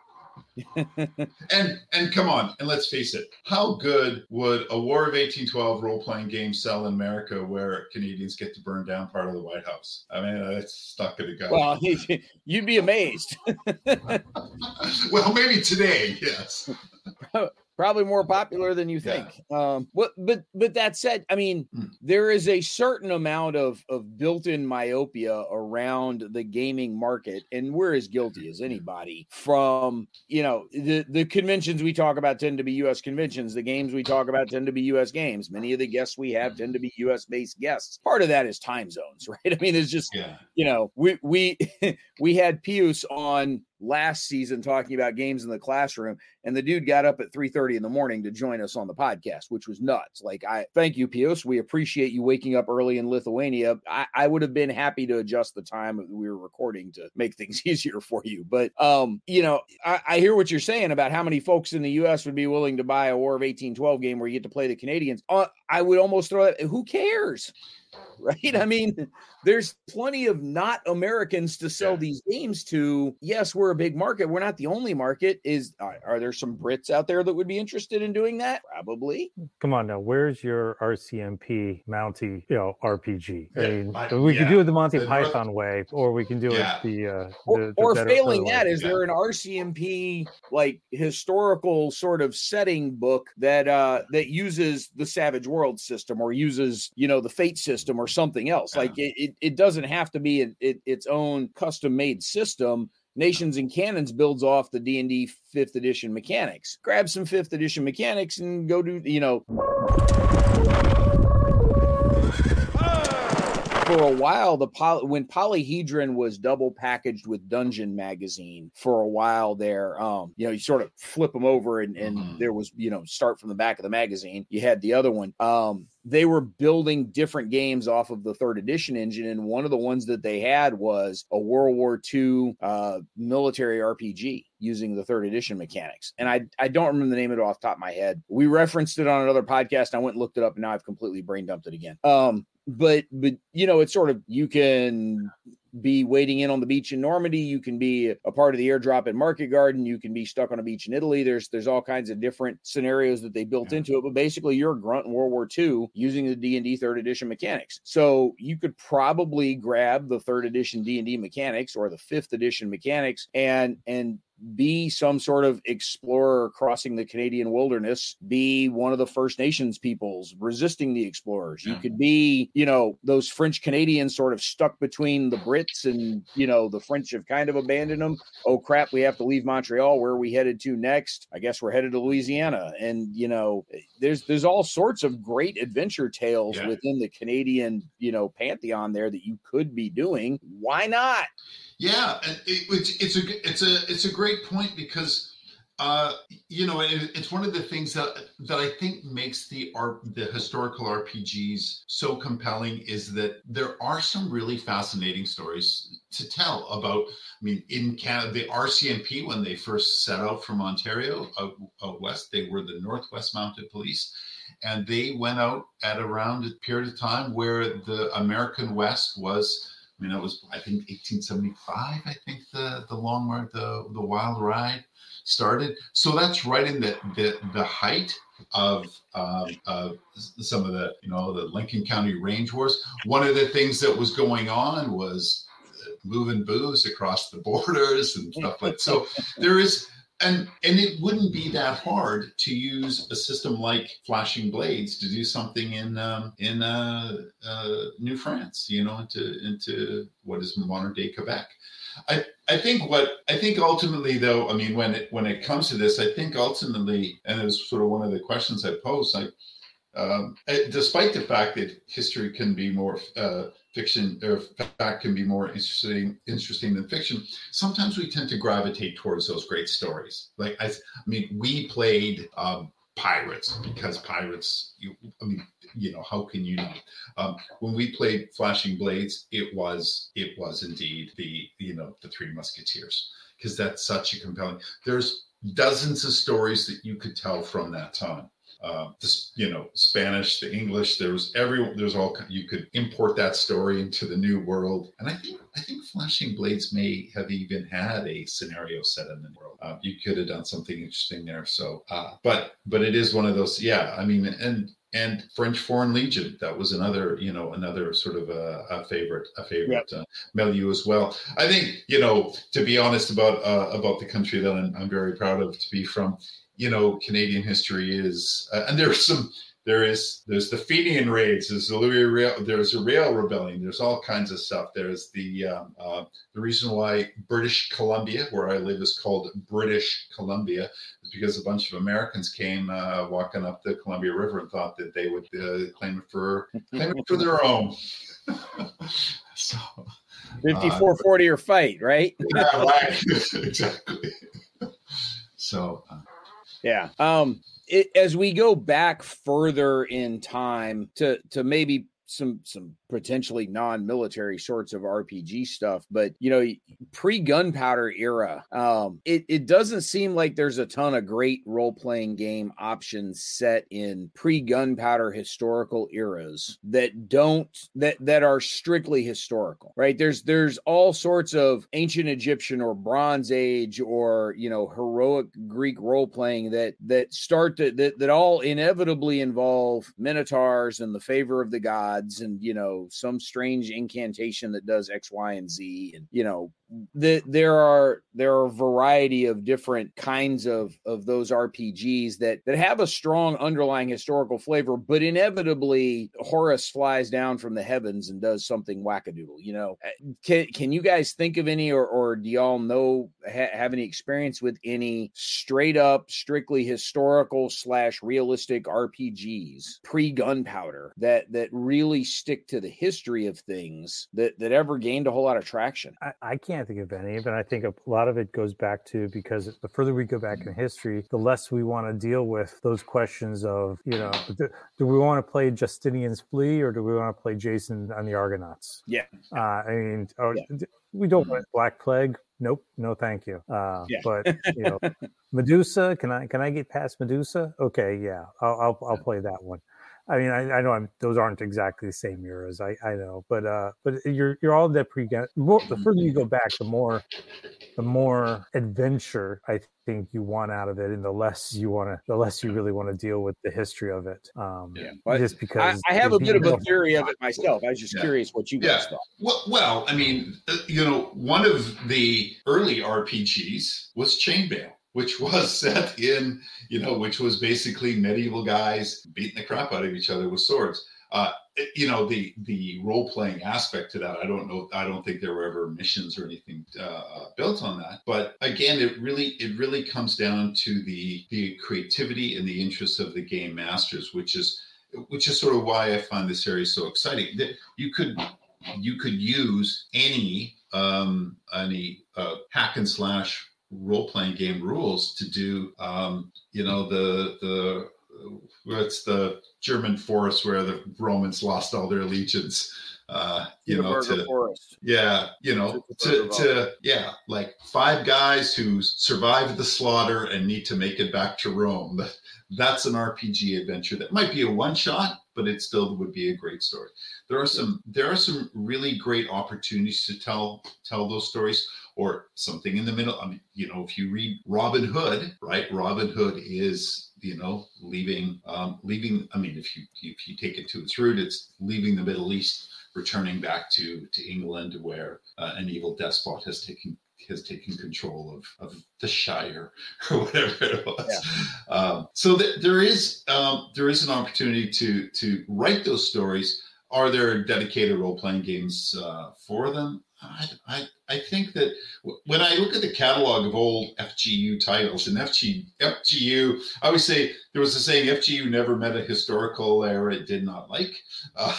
and and come on, and let's face it, how good would a War of eighteen twelve role-playing game sell in America where Canadians get to burn down part of the White House? I mean, it's not going to go. Well, you'd be amazed. Well, maybe today, yes. Probably more popular than you think. Yeah. Um, but but but that said, I mean, mm. there is a certain amount of of built-in myopia around the gaming market, and we're as guilty as anybody from, you know, the the conventions we talk about tend to be U S conventions. The games we talk about tend to be U S games. Many of the guests we have tend to be U S based guests. Part of that is time zones, right? I mean, it's just, yeah. you know, we we we had Pius on last season talking about games in the classroom, and the dude got up at three thirty in the morning to join us on the podcast, which was nuts. Like, I thank you, Pius. We appreciate you waking up early in Lithuania. I, I would have been happy to adjust the time that we were recording to make things easier for you. But, um, you know, I, I hear what you're saying about how many folks in the U S would be willing to buy a War of eighteen twelve game where you get to play the Canadians. Uh, I would almost throw that. Who cares? right? I mean, there's plenty of not Americans to sell yeah. these games to. Yes, we're a big market. We're not the only market. Is are, are there some Brits out there that would be interested in doing that? Probably. Come on now, where's your R C M P Mountie, you know, R P G? I yeah, mean, I, we yeah. can do it the Monty the Python North... way, or we can do yeah. it the, uh, or, the, the or better, failing better that, way. is yeah. there an R C M P like historical sort of setting book that uh, that uses the Savage World system or uses, you know, the Fate system or something else? Yeah. Like it, it, it doesn't have to be an, it, its own custom made system. Nations and Cannons builds off the D and D fifth edition mechanics. Grab some fifth edition mechanics and go do, you know. For a while, the poly, when Polyhedron was double packaged with Dungeon Magazine for a while there, um, you know, you sort of flip them over and, and mm-hmm. there was, you know, start from the back of the magazine. You had the other one. Um, they were building different games off of the third edition engine. And one of the ones that they had was a World War Two uh, military R P G using the third edition mechanics. And I, I don't remember the name of it off the top of my head. We referenced it on another podcast. I went and looked it up and now I've completely brain dumped it again. Um, But, but you know, it's sort of, you can be waiting in on the beach in Normandy. You can be a part of the airdrop at Market Garden. You can be stuck on a beach in Italy. There's there's all kinds of different scenarios that they built yeah. into it. But basically, you're a grunt in World War Two using the D and D third edition mechanics. So you could probably grab the third edition D and D mechanics or the fifth edition mechanics and and be some sort of explorer crossing the Canadian wilderness, be one of the First Nations peoples resisting the explorers. Yeah. You could be, you know, those French Canadians sort of stuck between the Brits and, you know, the French have kind of abandoned them. Oh, crap, we have to leave Montreal. Where are we headed to next? I guess we're headed to Louisiana. And, you know, there's there's all sorts of great adventure tales yeah. within the Canadian, you know, pantheon there that you could be doing. Why not? Yeah, and it, it's it's a it's a it's a great point because uh, you know it, it's one of the things that that I think makes the art the historical R P Gs so compelling is that there are some really fascinating stories to tell about. I mean, in Canada, the R C M P when they first set out from Ontario out, out west, they were the Northwest Mounted Police. And they went out at around a period of time where the American West was. I mean, it was, I think, eighteen seventy-five, I think the, the long ride, the, the wild ride started. So that's right in the, the, the height of um, uh, some of the, you know, the Lincoln County Range Wars. One of the things that was going on was moving booze across the borders and stuff like that. So there is, and and it wouldn't be that hard to use a system like Flashing Blades to do something in um, in uh, uh, New France, you know, into into what is modern day Quebec. I I think what I think ultimately, though, I mean, when it when it comes to this, I think ultimately, and it was sort of one of the questions I posed, like, um, despite the fact that history can be more uh, fiction or fact can be more interesting interesting than fiction, sometimes we tend to gravitate towards those great stories. Like I, I mean, we played um, pirates because pirates. You, I mean, you know, how can you not? Um, when we played Flashing Blades, it was it was indeed the you know the Three Musketeers because that's such a compelling. There's dozens of stories that you could tell from that time. Uh, this, you know, Spanish, the English, there was every, there's all, you could import that story into the new world. And I think, I think Flashing Blades may have even had a scenario set in the world. Uh, you could have done something interesting there. So, uh, but, but it is one of those, yeah, I mean, and, and French Foreign Legion, that was another, you know, another sort of a, a favorite, a favorite yep. uh, milieu as well. I think, you know, to be honest about, uh, about the country that I'm, I'm very proud of to be from, you know, Canadian history is, uh, and there's some, there is, there's the Fenian raids, there's the Louis Rail, there's a rail rebellion, there's all kinds of stuff. There's the, um, uh, the reason why British Columbia, where I live, is called British Columbia, is because a bunch of Americans came uh, walking up the Columbia River and thought that they would uh, claim it for, claim it for their own. So, fifty-four forty uh, or fight, right? Yeah, right. Exactly. So, uh, yeah. Um, it, as we go back further in time to to maybe some some potentially non-military sorts of R P G stuff, but you know, pre-gunpowder era, um, it it doesn't seem like there's a ton of great role-playing game options set in pre-gunpowder historical eras that don't that that are strictly historical, right? There's there's all sorts of ancient Egyptian or Bronze Age or you know heroic Greek role-playing that that start to that that all inevitably involve minotaurs and the favor of the gods and you know some strange incantation that does X, Y, and Z, and you know the, there are there are a variety of different kinds of of those R P Gs that that have a strong underlying historical flavor, but inevitably Horus flies down from the heavens and does something wackadoodle. You know, can can you guys think of any, or or do y'all know ha, have any experience with any straight up, strictly historical slash realistic R P Gs pre gunpowder that that really stick to the history of things that that ever gained a whole lot of traction? I, I can't think of any, but I think a lot of it goes back to, because the further we go back in history, the less we want to deal with those questions of, you know, do, do we want to play Justinian's Flea or do we want to play Jason on the Argonauts? Yeah. Uh, I mean, or, yeah. we don't want Black Plague. Nope. No, thank you. Uh, yeah. But, you know, Medusa, can I, can I get past Medusa? Okay. Yeah. I'll, I'll, I'll play that one. I mean, I, I know I'm, those aren't exactly the same eras. I, I know, but uh, but you're you're all that pre. The further you go back, the more the more adventure I think you want out of it, and the less you want to, the less you really want to deal with the history of it. Um, yeah, but just because I, I have a bit of a theory of it myself. I was just yeah. curious what you guys yeah. thought. Well, well, I mean, you know, one of the early R P Gs was Chainmail, which was set in, you know, which was basically medieval guys beating the crap out of each other with swords. Uh, it, you know, the the role playing aspect to that, I don't know. I don't think there were ever missions or anything uh, built on that. But again, it really it really comes down to the the creativity and the interest of the game masters, which is which is sort of why I find this series so exciting. That you could you could use any um, any uh, hack and slash role-playing game rules to do, um, you know, the the what's the German forest where the Romans lost all their legions, uh, you know, to forest. yeah, you know, to to yeah, like five guys who survived the slaughter and need to make it back to Rome. That's an R P G adventure that might be a one-shot, but it still would be a great story. There are some there are some really great opportunities to tell tell those stories. Or something in the middle. I mean, you know, if you read Robin Hood, right? Robin Hood is, you know, leaving, um, leaving. I mean, if you if you take it to its root, it's leaving the Middle East, returning back to to England, where uh, an evil despot has taken has taken control of of the Shire or whatever it was. Yeah. Um, so th- there is um, there is an opportunity to to write those stories. Are there dedicated role playing games uh, for them? I, I I think that when I look at the catalog of old F G U titles, and F G, F G U, I always say there was a saying, F G U never met a historical era it did not like. Uh,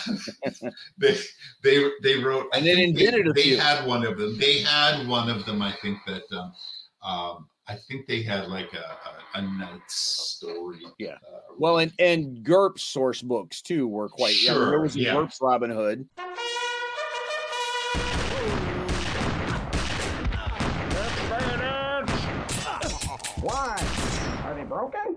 they they they wrote, and then invented they, a they few. had one of them. They had one of them. I think that um, um, I think they had like a, a, a knight's story. Yeah. Uh, well, and and GURPS source books too were quite. Sure. I mean, there was a yeah. GURPS Robin Hood. Why? Are they broken?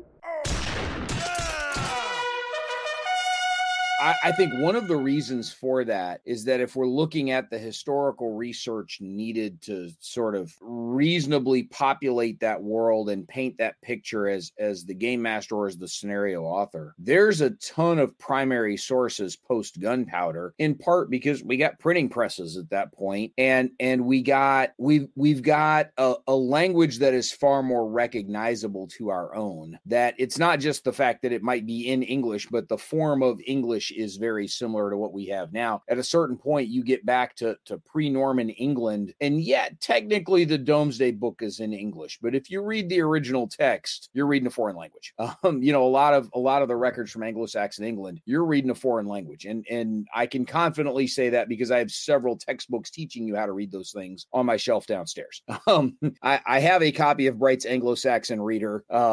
I, I think one of the reasons for that is that if we're looking at the historical research needed to sort of reasonably populate that world and paint that picture as, as the game master or as the scenario author, there's a ton of primary sources post gunpowder, in part because we got printing presses at that point, and and we got we've we've got a, a language that is far more recognizable to our own. That it's not just the fact that it might be in English, but the form of English is very similar to what we have now. At a certain point, you get back to, to pre-Norman England, and yet technically the Domesday Book is in English. But if you read the original text, you're reading a foreign language. Um, you know, a lot of a lot of the records from Anglo-Saxon England, you're reading a foreign language, and and I can confidently say that because I have several textbooks teaching you how to read those things on my shelf downstairs. Um, I, I have a copy of Bright's Anglo-Saxon Reader. Um,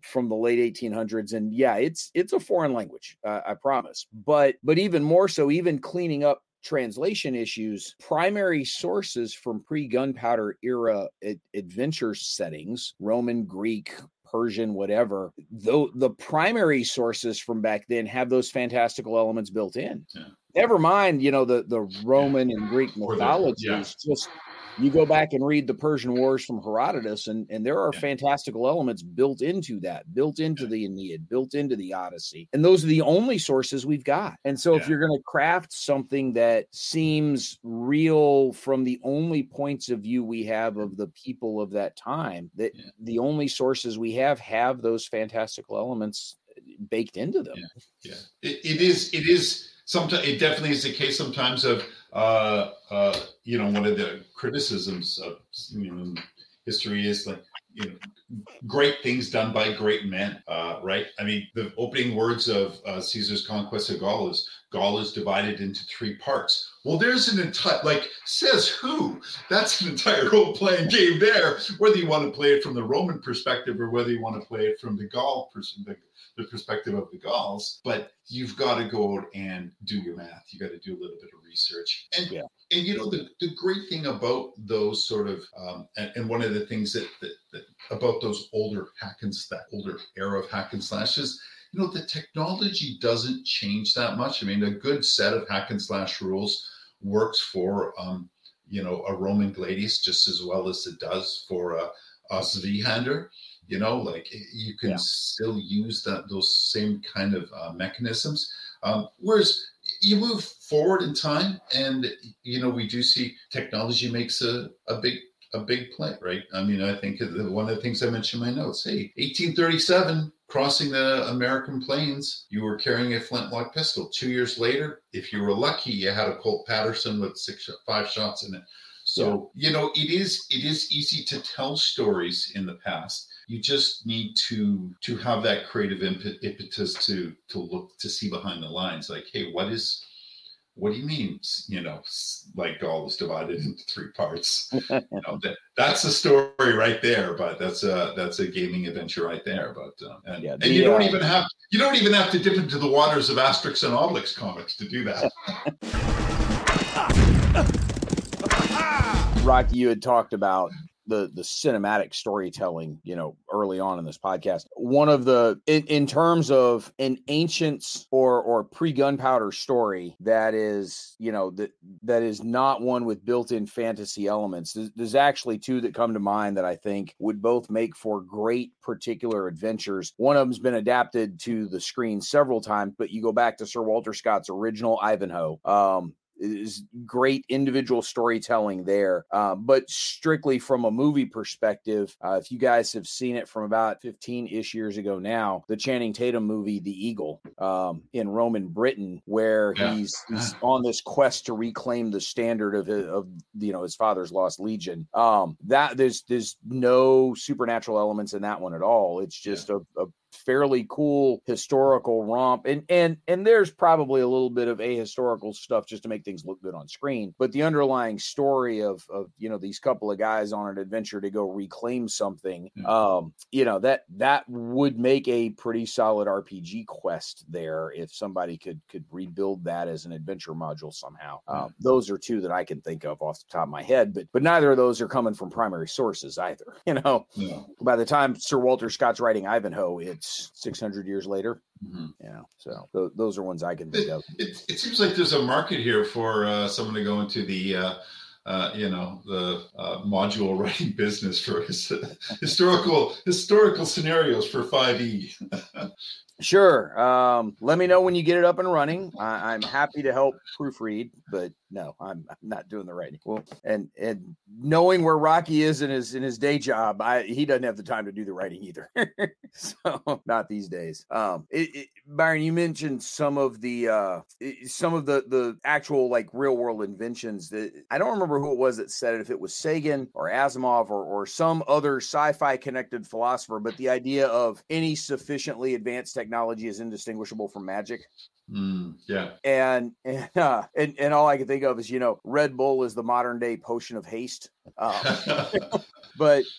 from the late eighteen hundreds. And yeah, it's it's a foreign language, uh, I promise. But but even more so, even cleaning up translation issues, primary sources from pre-gunpowder era ad- adventure settings, Roman, Greek, Persian, whatever, though the primary sources from back then have those fantastical elements built in. Yeah. Never mind, you know, the, the Roman yeah. and Greek mythologies. Yeah. Just you go back and read the Persian Wars from Herodotus, and, and there are yeah. fantastical elements built into that, built into yeah. the Aeneid, built into the Odyssey. And those are the only sources we've got. And so yeah. if you're going to craft something that seems real from the only points of view we have of the people of that time, that yeah. the only sources we have have those fantastical elements baked into them. Yeah, yeah. It, it is, it is, sometimes it definitely is the case sometimes of, uh, uh, you know, one of the criticisms of you know, history is like, you know, great things done by great men, uh, right? I mean, the opening words of uh, Caesar's conquest of Gaul is, Gaul is divided into three parts. Well, there's an entire, like, says who? That's an entire role-playing game there, whether you want to play it from the Roman perspective or whether you want to play it from the Gaul perspective. The perspective of the Gauls, but you've got to go out and do your math. You got to do a little bit of research. And, yeah. and you know, the, the great thing about those sort of, um, and, and one of the things that, that, that about those older hack and slash, older era of hack and slashes, you know, the technology doesn't change that much. I mean, a good set of hack and slash rules works for, um, you know, a Roman Gladius just as well as it does for a, a Zweihander. You know, like you can yeah. still use that those same kind of uh, mechanisms. Um, whereas you move forward in time, and you know, we do see technology makes a, a big a big play, right? I mean, I think one of the things I mentioned in my notes. Hey, eighteen thirty-seven, crossing the American plains, you were carrying a flintlock pistol. Two years later, if you were lucky, you had a Colt Patterson with six five shots in it. So yeah. you know, it is it is easy to tell stories in the past. You just need to to have that creative impetus to to look to see behind the lines. Like, hey, what is what do you mean? You know, like Gaul is divided into three parts. You know, that that's a story right there. But that's a that's a gaming adventure right there. But um, and, yeah, the, and you don't uh, even have you don't even have to dip into the waters of Asterix and Obelix comics to do that. Rocky, you had talked about the the cinematic storytelling, you know, early on in this podcast. One of the in, in terms of an ancient or or pre-gunpowder story that is, you know, that that is not one with built-in fantasy elements. There's, there's actually two that come to mind that I think would both make for great particular adventures. One of them's been adapted to the screen several times, but you go back to Sir Walter Scott's original Ivanhoe. Um, is great individual storytelling there. Uh, but strictly from a movie perspective, uh, if you guys have seen it from about fifteen-ish years ago now, the Channing Tatum movie, The Eagle, um, in Roman Britain, where yeah. he's, he's on this quest to reclaim the standard of, of you know, his father's lost legion. Um, that there's, there's no supernatural elements in that one at all. It's just yeah. a, a fairly cool historical romp, and and and there's probably a little bit of ahistorical stuff just to make things look good on screen, but the underlying story of of you know these couple of guys on an adventure to go reclaim something, mm-hmm. um you know that that would make a pretty solid R P G quest there if somebody could could rebuild that as an adventure module somehow. mm-hmm. Um, those are two that I can think of off the top of my head, but but neither of those are coming from primary sources either. You know, yeah. By the time Sir Walter Scott's writing Ivanhoe, it's six hundred years later. Mm-hmm. Yeah. So th- those are ones I can think it, of. It, it seems like there's a market here for uh, someone to go into the, uh, uh, you know, the uh, module writing business for his, historical historical scenarios for five E. Sure. Um, let me know when you get it up and running. I, I'm happy to help proofread, but no, I'm, I'm not doing the writing. Well, and and knowing where Rocky is in his in his day job, I, he doesn't have the time to do the writing either. So not these days. Um, it, it, Byron, you mentioned some of the uh, some of the the actual like real world inventions. That I don't remember who it was that said it. If it was Sagan or Asimov or or some other sci-fi connected philosopher, but the idea of any sufficiently advanced technology is indistinguishable from magic. Mm, yeah. And and, uh, and and all I can think of is, you know, Red Bull is the modern day potion of haste. Um, but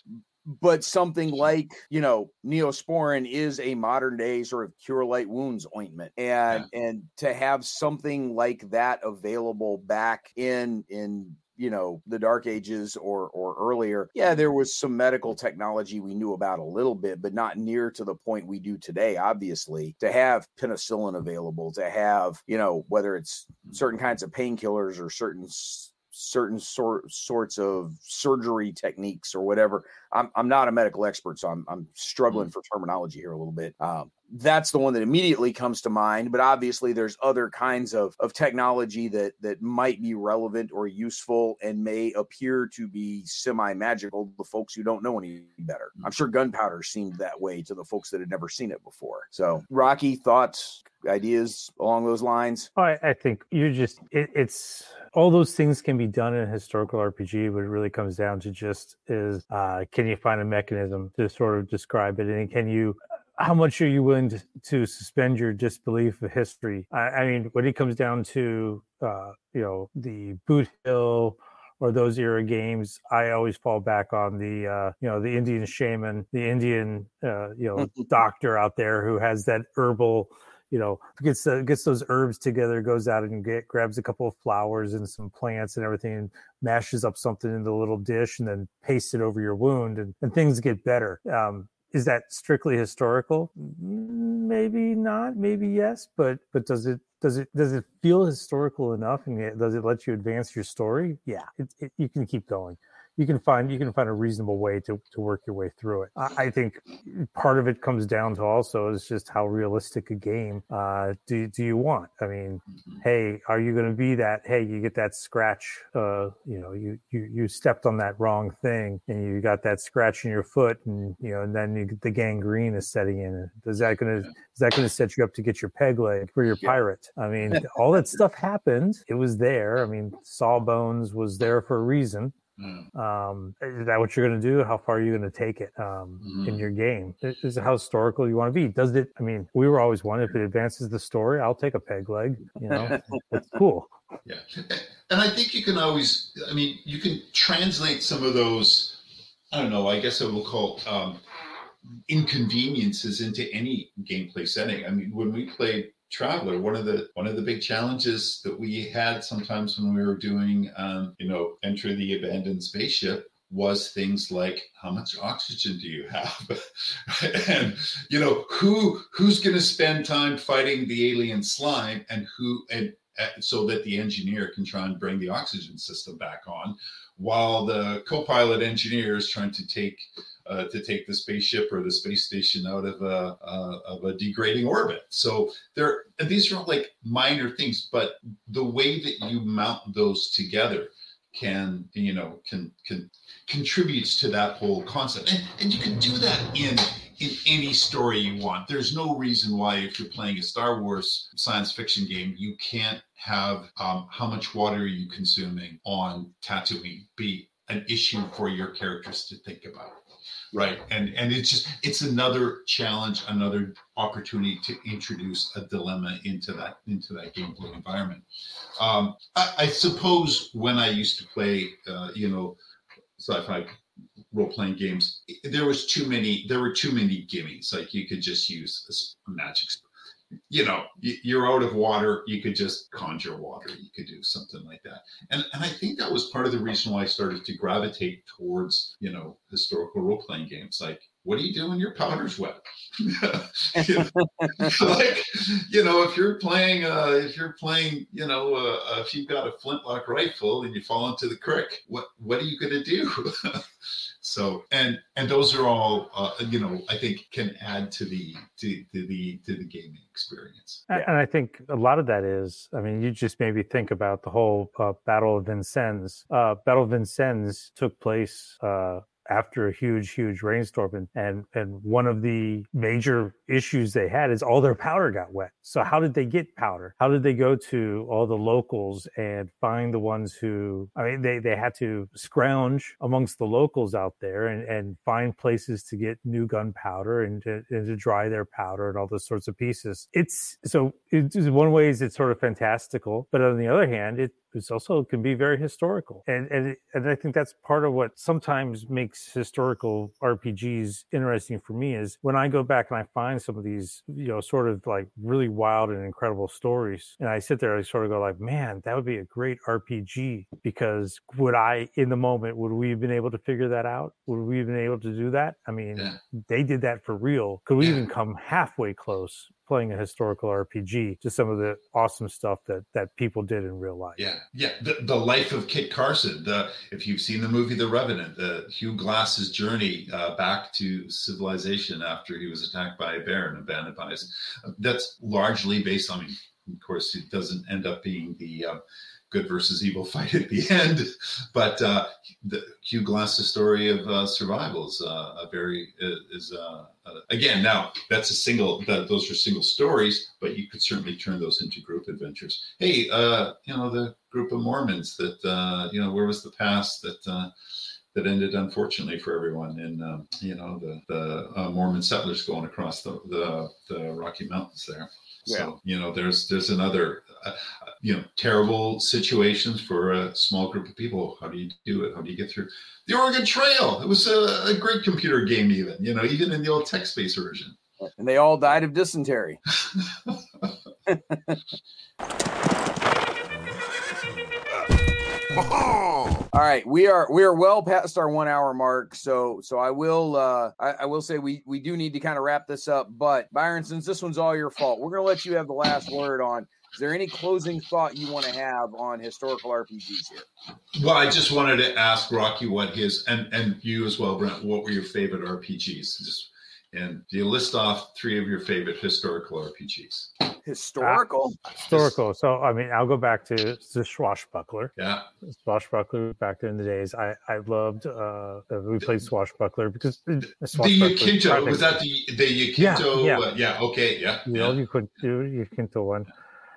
but something like, you know, Neosporin is a modern day sort of cure light wounds ointment. And yeah. and to have something like that available back in in you know, the Dark Ages or or earlier, yeah, there was some medical technology we knew about a little bit, but not near to the point we do today, obviously. To have penicillin available, to have, you know, whether it's certain kinds of painkillers or certain certain sort sorts of surgery techniques or whatever. I'm I'm not a medical expert, so I'm I'm struggling for terminology here a little bit. Um, that's the one that immediately comes to mind, but obviously there's other kinds of, of technology that, that might be relevant or useful and may appear to be semi-magical to the folks who don't know any better. I'm sure gunpowder seemed that way to the folks that had never seen it before. So, Rocky, thoughts, ideas along those lines? I, I think you're just, it, it's, all those things can be done in a historical R P G, but it really comes down to just is, uh, can you find a mechanism to sort of describe it? And can you, how much are you willing to, to suspend your disbelief of history? I, I mean, when it comes down to, uh, you know, the Boot Hill or those era games, I always fall back on the, uh, you know, the Indian shaman, the Indian, uh, you know, doctor out there who has that herbal, you know, gets uh, gets those herbs together, goes out and get, grabs a couple of flowers and some plants and everything, and mashes up something into a little dish and then pastes it over your wound, and, and things get better. Um, Is that strictly historical? Maybe not. Maybe yes. But but does it does it does it feel historical enough? And does it let you advance your story? Yeah, it, it, you can keep going. You can find you can find a reasonable way to, to work your way through it. I, I think part of it comes down to also is just how realistic a game uh, do do you want? I mean, hey, are you going to be that? Hey, you get that scratch. Uh, you know, you, you you stepped on that wrong thing, and you got that scratch in your foot, and you know, and then you, the gangrene is setting in. Is that going to is that going to set you up to get your peg leg for your yeah. pirate? I mean, all that stuff happened. It was there. I mean, Sawbones was there for a reason. Mm. Um, is that what you're going to do? How far are you going to take it um, mm. in your game? Is it how historical you want to be? Does it? I mean, we were always one. If it advances the story, I'll take a peg leg. You know, it's cool. Yeah, and I think you can always. I mean, you can translate some of those. I don't know. I guess I will call um, inconveniences into any gameplay setting. I mean, when we played Traveler, one of the one of the big challenges that we had sometimes when we were doing um, you know, Enter the Abandoned Spaceship was things like, how much oxygen do you have? And you know, who who's going to spend time fighting the alien slime, and who and uh, so that the engineer can try and bring the oxygen system back on, while the co-pilot engineer is trying to take Uh, to take the spaceship or the space station out of a uh, of a degrading orbit. So there, these are all like minor things, but the way that you mount those together can, you know, can can contributes to that whole concept, and and you can do that in in any story you want. There's no reason why, if you're playing a Star Wars science fiction game, you can't have um, how much water are you consuming on Tatooine be an issue for your characters to think about. Right. And and it's just, it's another challenge, another opportunity to introduce a dilemma into that, into that gameplay environment. Um, I, I suppose when I used to play, uh, you know, sci-fi role-playing games, there was too many, there were too many gimmies. Like you could just use a magic spell. You know, you're out of water, you could just conjure water, you could do something like that. And and I think that was part of the reason why I started to gravitate towards, you know, historical role-playing games. Like, what do you do when your powder's wet? you know, like, you know, if you're playing, uh, if you're playing, you know, uh, if you've got a flintlock rifle and you fall into the creek, what what are you going to do? So, and and those are all, uh, you know, I think can add to the to, to the to the gaming experience. And, and I think a lot of that is, I mean, you just maybe think about the whole uh, Battle of Vincennes. Uh, Battle of Vincennes took place uh, after a huge, huge rainstorm. And, and, and one of the major issues they had is all their powder got wet. So how did they get powder? How did they go to all the locals and find the ones who, I mean, they, they had to scrounge amongst the locals out there and, and find places to get new gunpowder and to, and to dry their powder and all those sorts of pieces. It's, so it's one way is it's sort of fantastical, but on the other hand, it, it's also can be very historical. And and and I think that's part of what sometimes makes historical R P Gs interesting for me is when I go back and I find some of these, you know, sort of like really wild and incredible stories, and I sit there, I sort of go like, man, that would be a great R P G, because would I, in the moment, would we have been able to figure that out? Would we have been able to do that? I mean, Yeah. they did that for real. Could we Yeah. even come halfway close playing a historical R P G to some of the awesome stuff that that people did in real life? Yeah, yeah. The, the life of Kit Carson. The if you've seen the movie The Revenant, the Hugh Glass's journey uh, back to civilization after he was attacked by a bear and abandoned by his. That's largely based on. I mean, of course, it doesn't end up being the uh, good versus evil fight at the end, but uh, the Hugh Glass's story of uh, survival is uh, a very is. Uh, Uh, again, now that's a single, that, those are single stories, but you could certainly turn those into group adventures. Hey, uh, you know, the group of Mormons that, uh, you know, where was the past that, uh, that ended unfortunately for everyone in, um, you know, the, the uh, Mormon settlers going across the, the, the Rocky Mountains there. So, yeah. you know, there's, there's another, uh, you know, terrible situations for a small group of people. How do you do it? How do you get through? The Oregon Trail. It was a, a great computer game, even, you know, even in the old text-based version. And they all died of dysentery. All right, we are we are well past our one hour mark, so so I will uh, I, I will say we we do need to kind of wrap this up. But Byron, since this one's all your fault, we're gonna let you have the last word on. Is there any closing thought you want to have on historical R P Gs here? Well, I just wanted to ask Rocky what his, and, and you as well, Brent, what were your favorite R P Gs? Just, and do you list off three of your favorite historical R P Gs? Historical? Uh, historical. So, I mean, I'll go back to the Swashbuckler. Yeah. Swashbuckler back in the days. I, I loved, uh, we played Swashbuckler because the, the Yakinto, was that the, the Yakinto? Yeah, yeah. Uh, yeah okay, yeah. You yeah. know, you could do Yakinto one.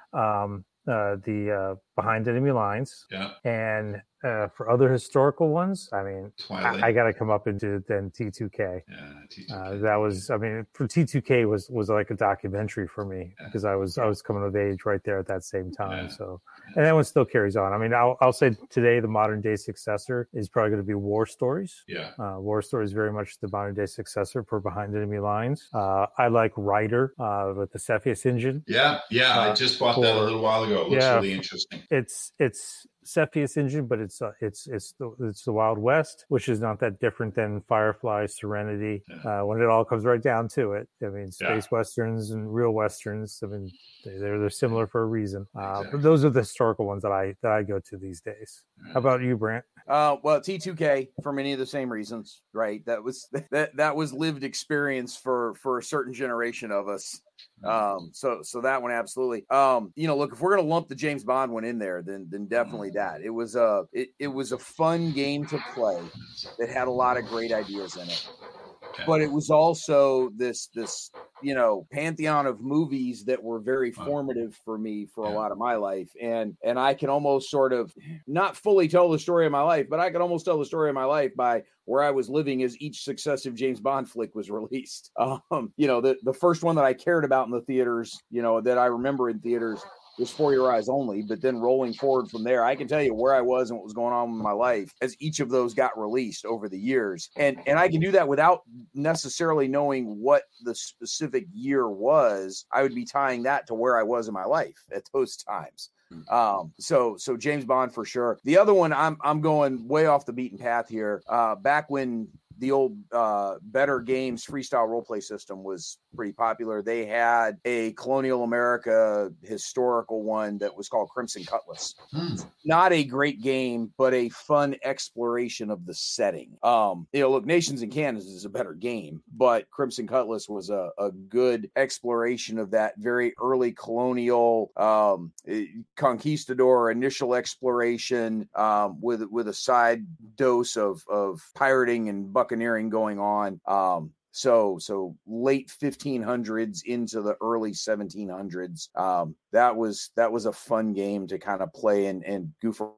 Um, uh, the uh, Behind Enemy Lines. Yeah. And uh, for other historical ones, I mean, Twilight. I, I got to come up into then T two K. Yeah, T two K. Uh, that was, I mean, for T two K was was like a documentary for me yeah. because I was I was coming of age right there at that same time. Yeah. So, and that one still carries on. I mean, I'll I'll say today the modern day successor is probably going to be War Stories. Yeah, uh, War Stories very much the modern day successor for Behind Enemy Lines. Uh, I like Rider uh, with the Cepheus engine. Yeah, yeah, uh, I just bought for, that a little while ago. It looks yeah, really interesting. It's it's. Cepheus engine, but it's uh, it's it's the it's the Wild West, which is not that different than Firefly, Serenity. Yeah. Uh, when it all comes right down to it, I mean, space yeah. westerns and real westerns. I mean, they're they're similar for a reason. Uh, exactly. But those are the historical ones that I that I go to these days. Right. How about you, Brant? Uh, well, T two K for many of the same reasons, right? That was that that was lived experience for for a certain generation of us. Um, so, so that one, absolutely. Um, you know, look, if we're going to lump the James Bond one in there, then, then definitely that. It was a, it, it was a fun game to play that had a lot of great ideas in it. But it was also this, this, you know, pantheon of movies that were very formative for me for a lot of my life. And, and I can almost sort of not fully tell the story of my life, but I can almost tell the story of my life by where I was living as each successive James Bond flick was released. Um, you know, the, the first one that I cared about in the theaters, you know, that I remember in theaters was For Your Eyes Only, but then rolling forward from there, I can tell you where I was and what was going on in my life as each of those got released over the years. And and I can do that without necessarily knowing what the specific year was. I would be tying that to where I was in my life at those times. Um, so, so James Bond for sure. The other one, I'm, I'm going way off the beaten path here. Uh, back when the old, uh, Better Games freestyle roleplay system was pretty popular, they had a colonial America historical one that was called Crimson Cutlass. Hmm. Not a great game, but a fun exploration of the setting. Um, you know, look, Nations and Cannons is a better game, but Crimson Cutlass was a, a good exploration of that very early colonial, um, conquistador initial exploration, um, with, with a side dose of, of pirating and buccaneering going on. Um, So, so late fifteen hundreds into the early seventeen hundreds. Um, that was, that was a fun game to kind of play and, and goof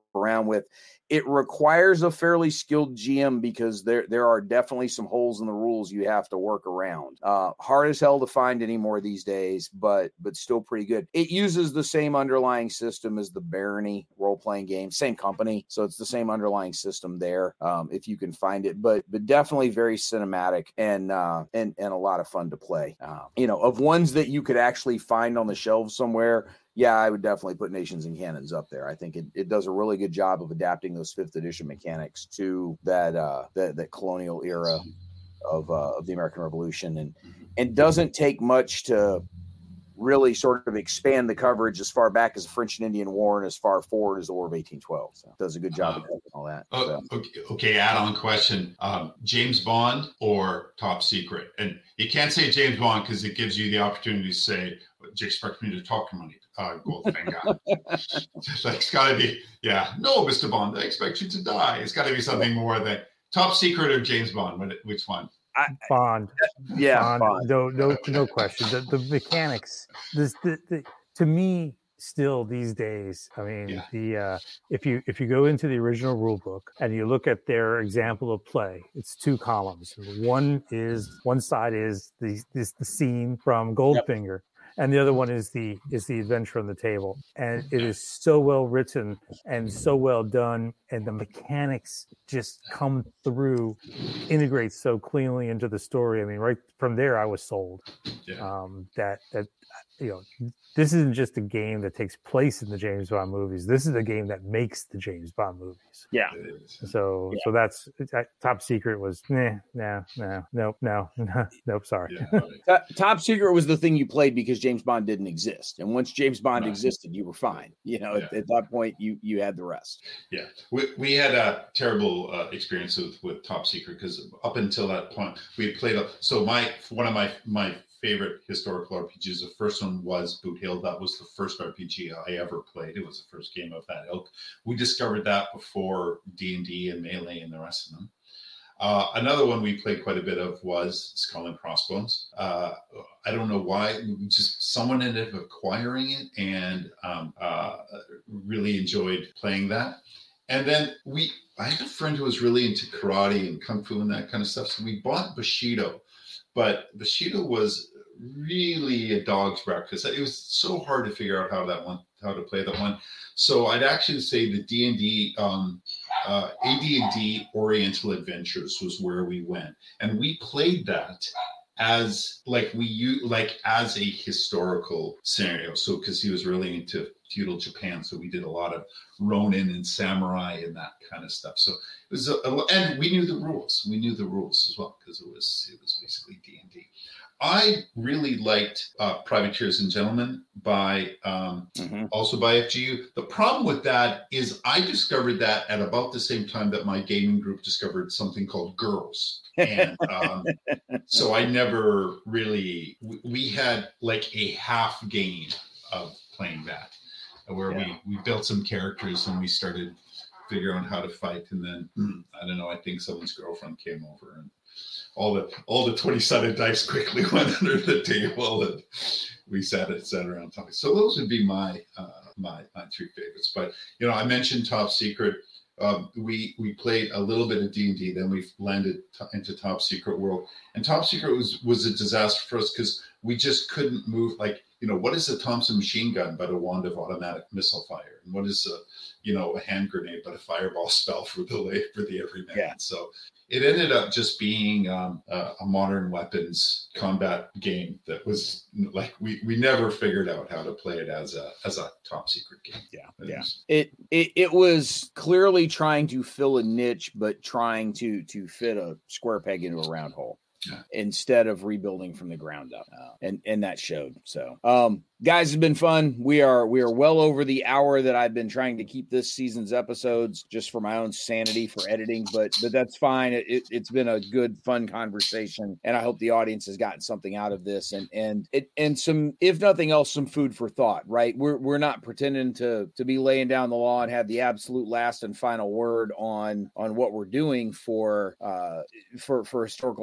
around with. It requires a fairly skilled G M because there there are definitely some holes in the rules you have to work around. Uh, hard as hell to find anymore these days, but but still pretty good. It uses the same underlying system as the Barony role-playing game, same company, so it's the same underlying system there, um, if you can find it. But but definitely very cinematic and uh, and and a lot of fun to play. Uh, you know, of ones that you could actually find on the shelves somewhere. Yeah, I would definitely put Nations and Cannons up there. I think it, it does a really good job of adapting those fifth edition mechanics to that uh, that, that colonial era of uh, of the American Revolution, and and doesn't take much to really sort of expand the coverage as far back as the French and Indian War and as far forward as the War of eighteen twelve. So it does a good job uh, of covering all that. Oh, so. okay, okay, add-on question. Um, James Bond or Top Secret? And you can't say James Bond because it gives you the opportunity to say, do you expect me to talk to money? Uh, Goldfinger. It's got to be, yeah. No, Mister Bond, I expect you to die. It's got to be something more than Top Secret or James Bond. Which one? I, Bond. Yeah, Bond. Bond. No, no, no question. The, the mechanics. This, the, the, to me, still these days. I mean, yeah. the uh, if you if you go into the original rule book and you look at their example of play, it's two columns. One is one side is the is the scene from Goldfinger. Yep. And the other one is the is the adventure on the table. And it is so well written and so well done. And the mechanics just come through, integrate so cleanly into the story. I mean, right from there, I was sold. Yeah. Um, that, that, you know, this isn't just a game that takes place in the James Bond movies. This is a game that makes the James Bond movies. Yeah. So, yeah. so that's uh, Top Secret was, nah, nah, nah, nope, no, nope, sorry. Yeah. Top Secret was the thing you played because James Bond didn't exist. And once James Bond right. existed, you were fine. You know, yeah. at, at that point, you you had the rest. Yeah. We, we had a terrible uh, experience with, with Top Secret because up until that point, we had played up. So my, one of my, my, favorite historical R P Gs. The first one was Boot Hill. That was the first R P G I ever played. It was the first game of that ilk. We discovered that before D and D and Melee and the rest of them. Uh, another one we played quite a bit of was Skull and Crossbones. Uh, I don't know why. Just someone ended up acquiring it and um, uh, really enjoyed playing that. And then we, I had a friend who was really into karate and kung fu and that kind of stuff. So we bought Bushido. But Bushido was really a dog's breakfast. It was so hard to figure out how that one, how to play that one. So I'd actually say the D and D, um, uh, A D and D Oriental Adventures was where we went, and we played that as like we use like as a historical scenario. So because he was really into feudal Japan, so we did a lot of Ronin and samurai and that kind of stuff. So it was, a, a, and we knew the rules. We knew the rules as well because it was it was basically D and D. I really liked uh, Privateers and Gentlemen by um, mm-hmm. also by F G U. The problem with that is I discovered that at about the same time that my gaming group discovered something called Girls. And um, so I never really, we, we had like a half game of playing that where yeah. we, we built some characters and we started figuring out how to fight. And then, I don't know, I think someone's girlfriend came over and all the all the twenty-sided dice quickly went under the table and we sat, sat around talking. So those would be my, uh, my, my three favorites. But, you know, I mentioned Top Secret. Um, we we played a little bit of D and D, then we landed t- into Top Secret World. And Top Secret was, was a disaster for us because we just couldn't move. Like, you know, what is a Thompson machine gun but a wand of automatic missile fire? And what is a, you know, a hand grenade but a fireball spell for the for the everyman? Yeah. So it ended up just being um, a, a modern weapons combat game that was like we, we never figured out how to play it as a as a top secret game. Yeah, it yeah. Was, it, it it was clearly trying to fill a niche, but trying to to fit a square peg into a round hole. Yeah. Instead of rebuilding from the ground up, uh, and and that showed. So, um, guys, it's been fun. We are we are well over the hour that I've been trying to keep this season's episodes, just for my own sanity for editing. But but that's fine. It, it, it's been a good, fun conversation, and I hope the audience has gotten something out of this, and and it and some, if nothing else, some food for thought. Right? We're we're not pretending to to be laying down the law and have the absolute last and final word on on what we're doing for uh for for historical R P Gs.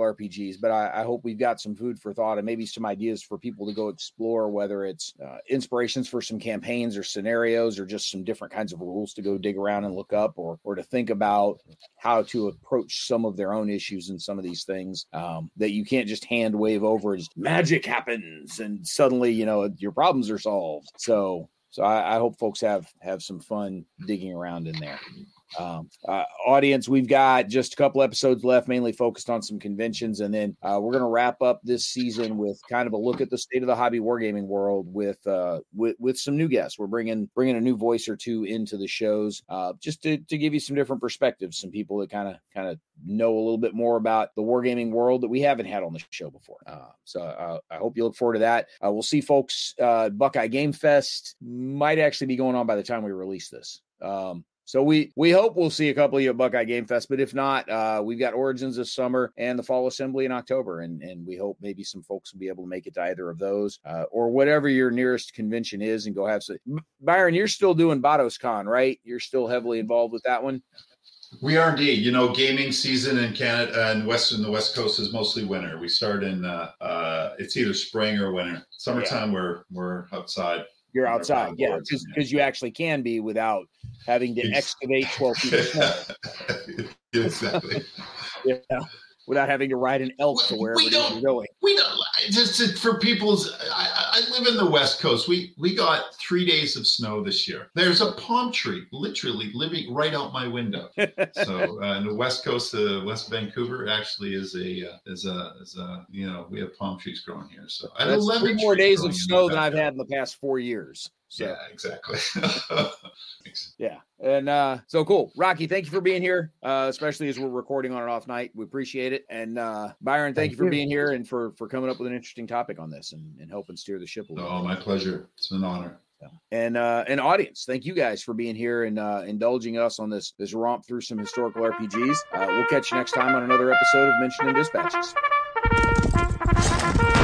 Gs, but I, I hope we've got some food for thought and maybe some ideas for people to go explore, whether it's uh, inspirations for some campaigns or scenarios, or just some different kinds of rules to go dig around and look up, or or to think about how to approach some of their own issues and some of these things um, that you can't just hand wave over as magic happens and suddenly, you know, your problems are solved. So, so I, I hope folks have have some fun digging around in there. Um, uh, audience, we've got just a couple episodes left, mainly focused on some conventions, and then uh, we're going to wrap up this season with kind of a look at the state of the hobby wargaming world with uh, with with some new guests. We're bringing bringing a new voice or two into the shows, uh, just to to give you some different perspectives, some people that kind of kind of know a little bit more about the wargaming world that we haven't had on the show before. Uh, so uh, I hope you look forward to that. Uh, we'll see folks. Uh, Buckeye Game Fest might actually be going on by the time we release this. Um, So we we hope we'll see a couple of you at Buckeye Game Fest, but if not, uh, we've got Origins this summer and the Fall Assembly in October, and and we hope maybe some folks will be able to make it to either of those, uh, or whatever your nearest convention is, and go have some. Byron, you're still doing BattosCon, right? You're still heavily involved with that one. We are indeed. You know, gaming season in Canada and Western the West Coast is mostly winter. We start in uh, uh, it's either spring or winter. Summertime, yeah. we're we're outside. You're outside, yeah, because you actually can be without having to excavate twelve feet of snow. Exactly. Yeah. Without having to ride an elk to wherever we don't, you're going. We don't, just for people's, I, I live in the West Coast. We we got three days of snow this year. There's a palm tree literally living right out my window. So uh, in the West Coast, uh, West Vancouver actually is a, uh, is a, is a, you know, we have palm trees growing here. So I have That's eleven three more days of snow than I've had in the past four years. So. Yeah, exactly. Yeah. And uh, so cool. Rocky, thank you for being here, uh, especially as we're recording on an off night. We appreciate it. And uh, Byron, thank, thank you for you. being here and for, for coming up with an interesting topic on this and, and helping steer the ship a little Oh, bit. My pleasure. It's an honor. And uh, an audience, thank you guys for being here and uh, indulging us on this this romp through some historical R P Gs. Uh, we'll catch you next time on another episode of Mentioned in Dispatches.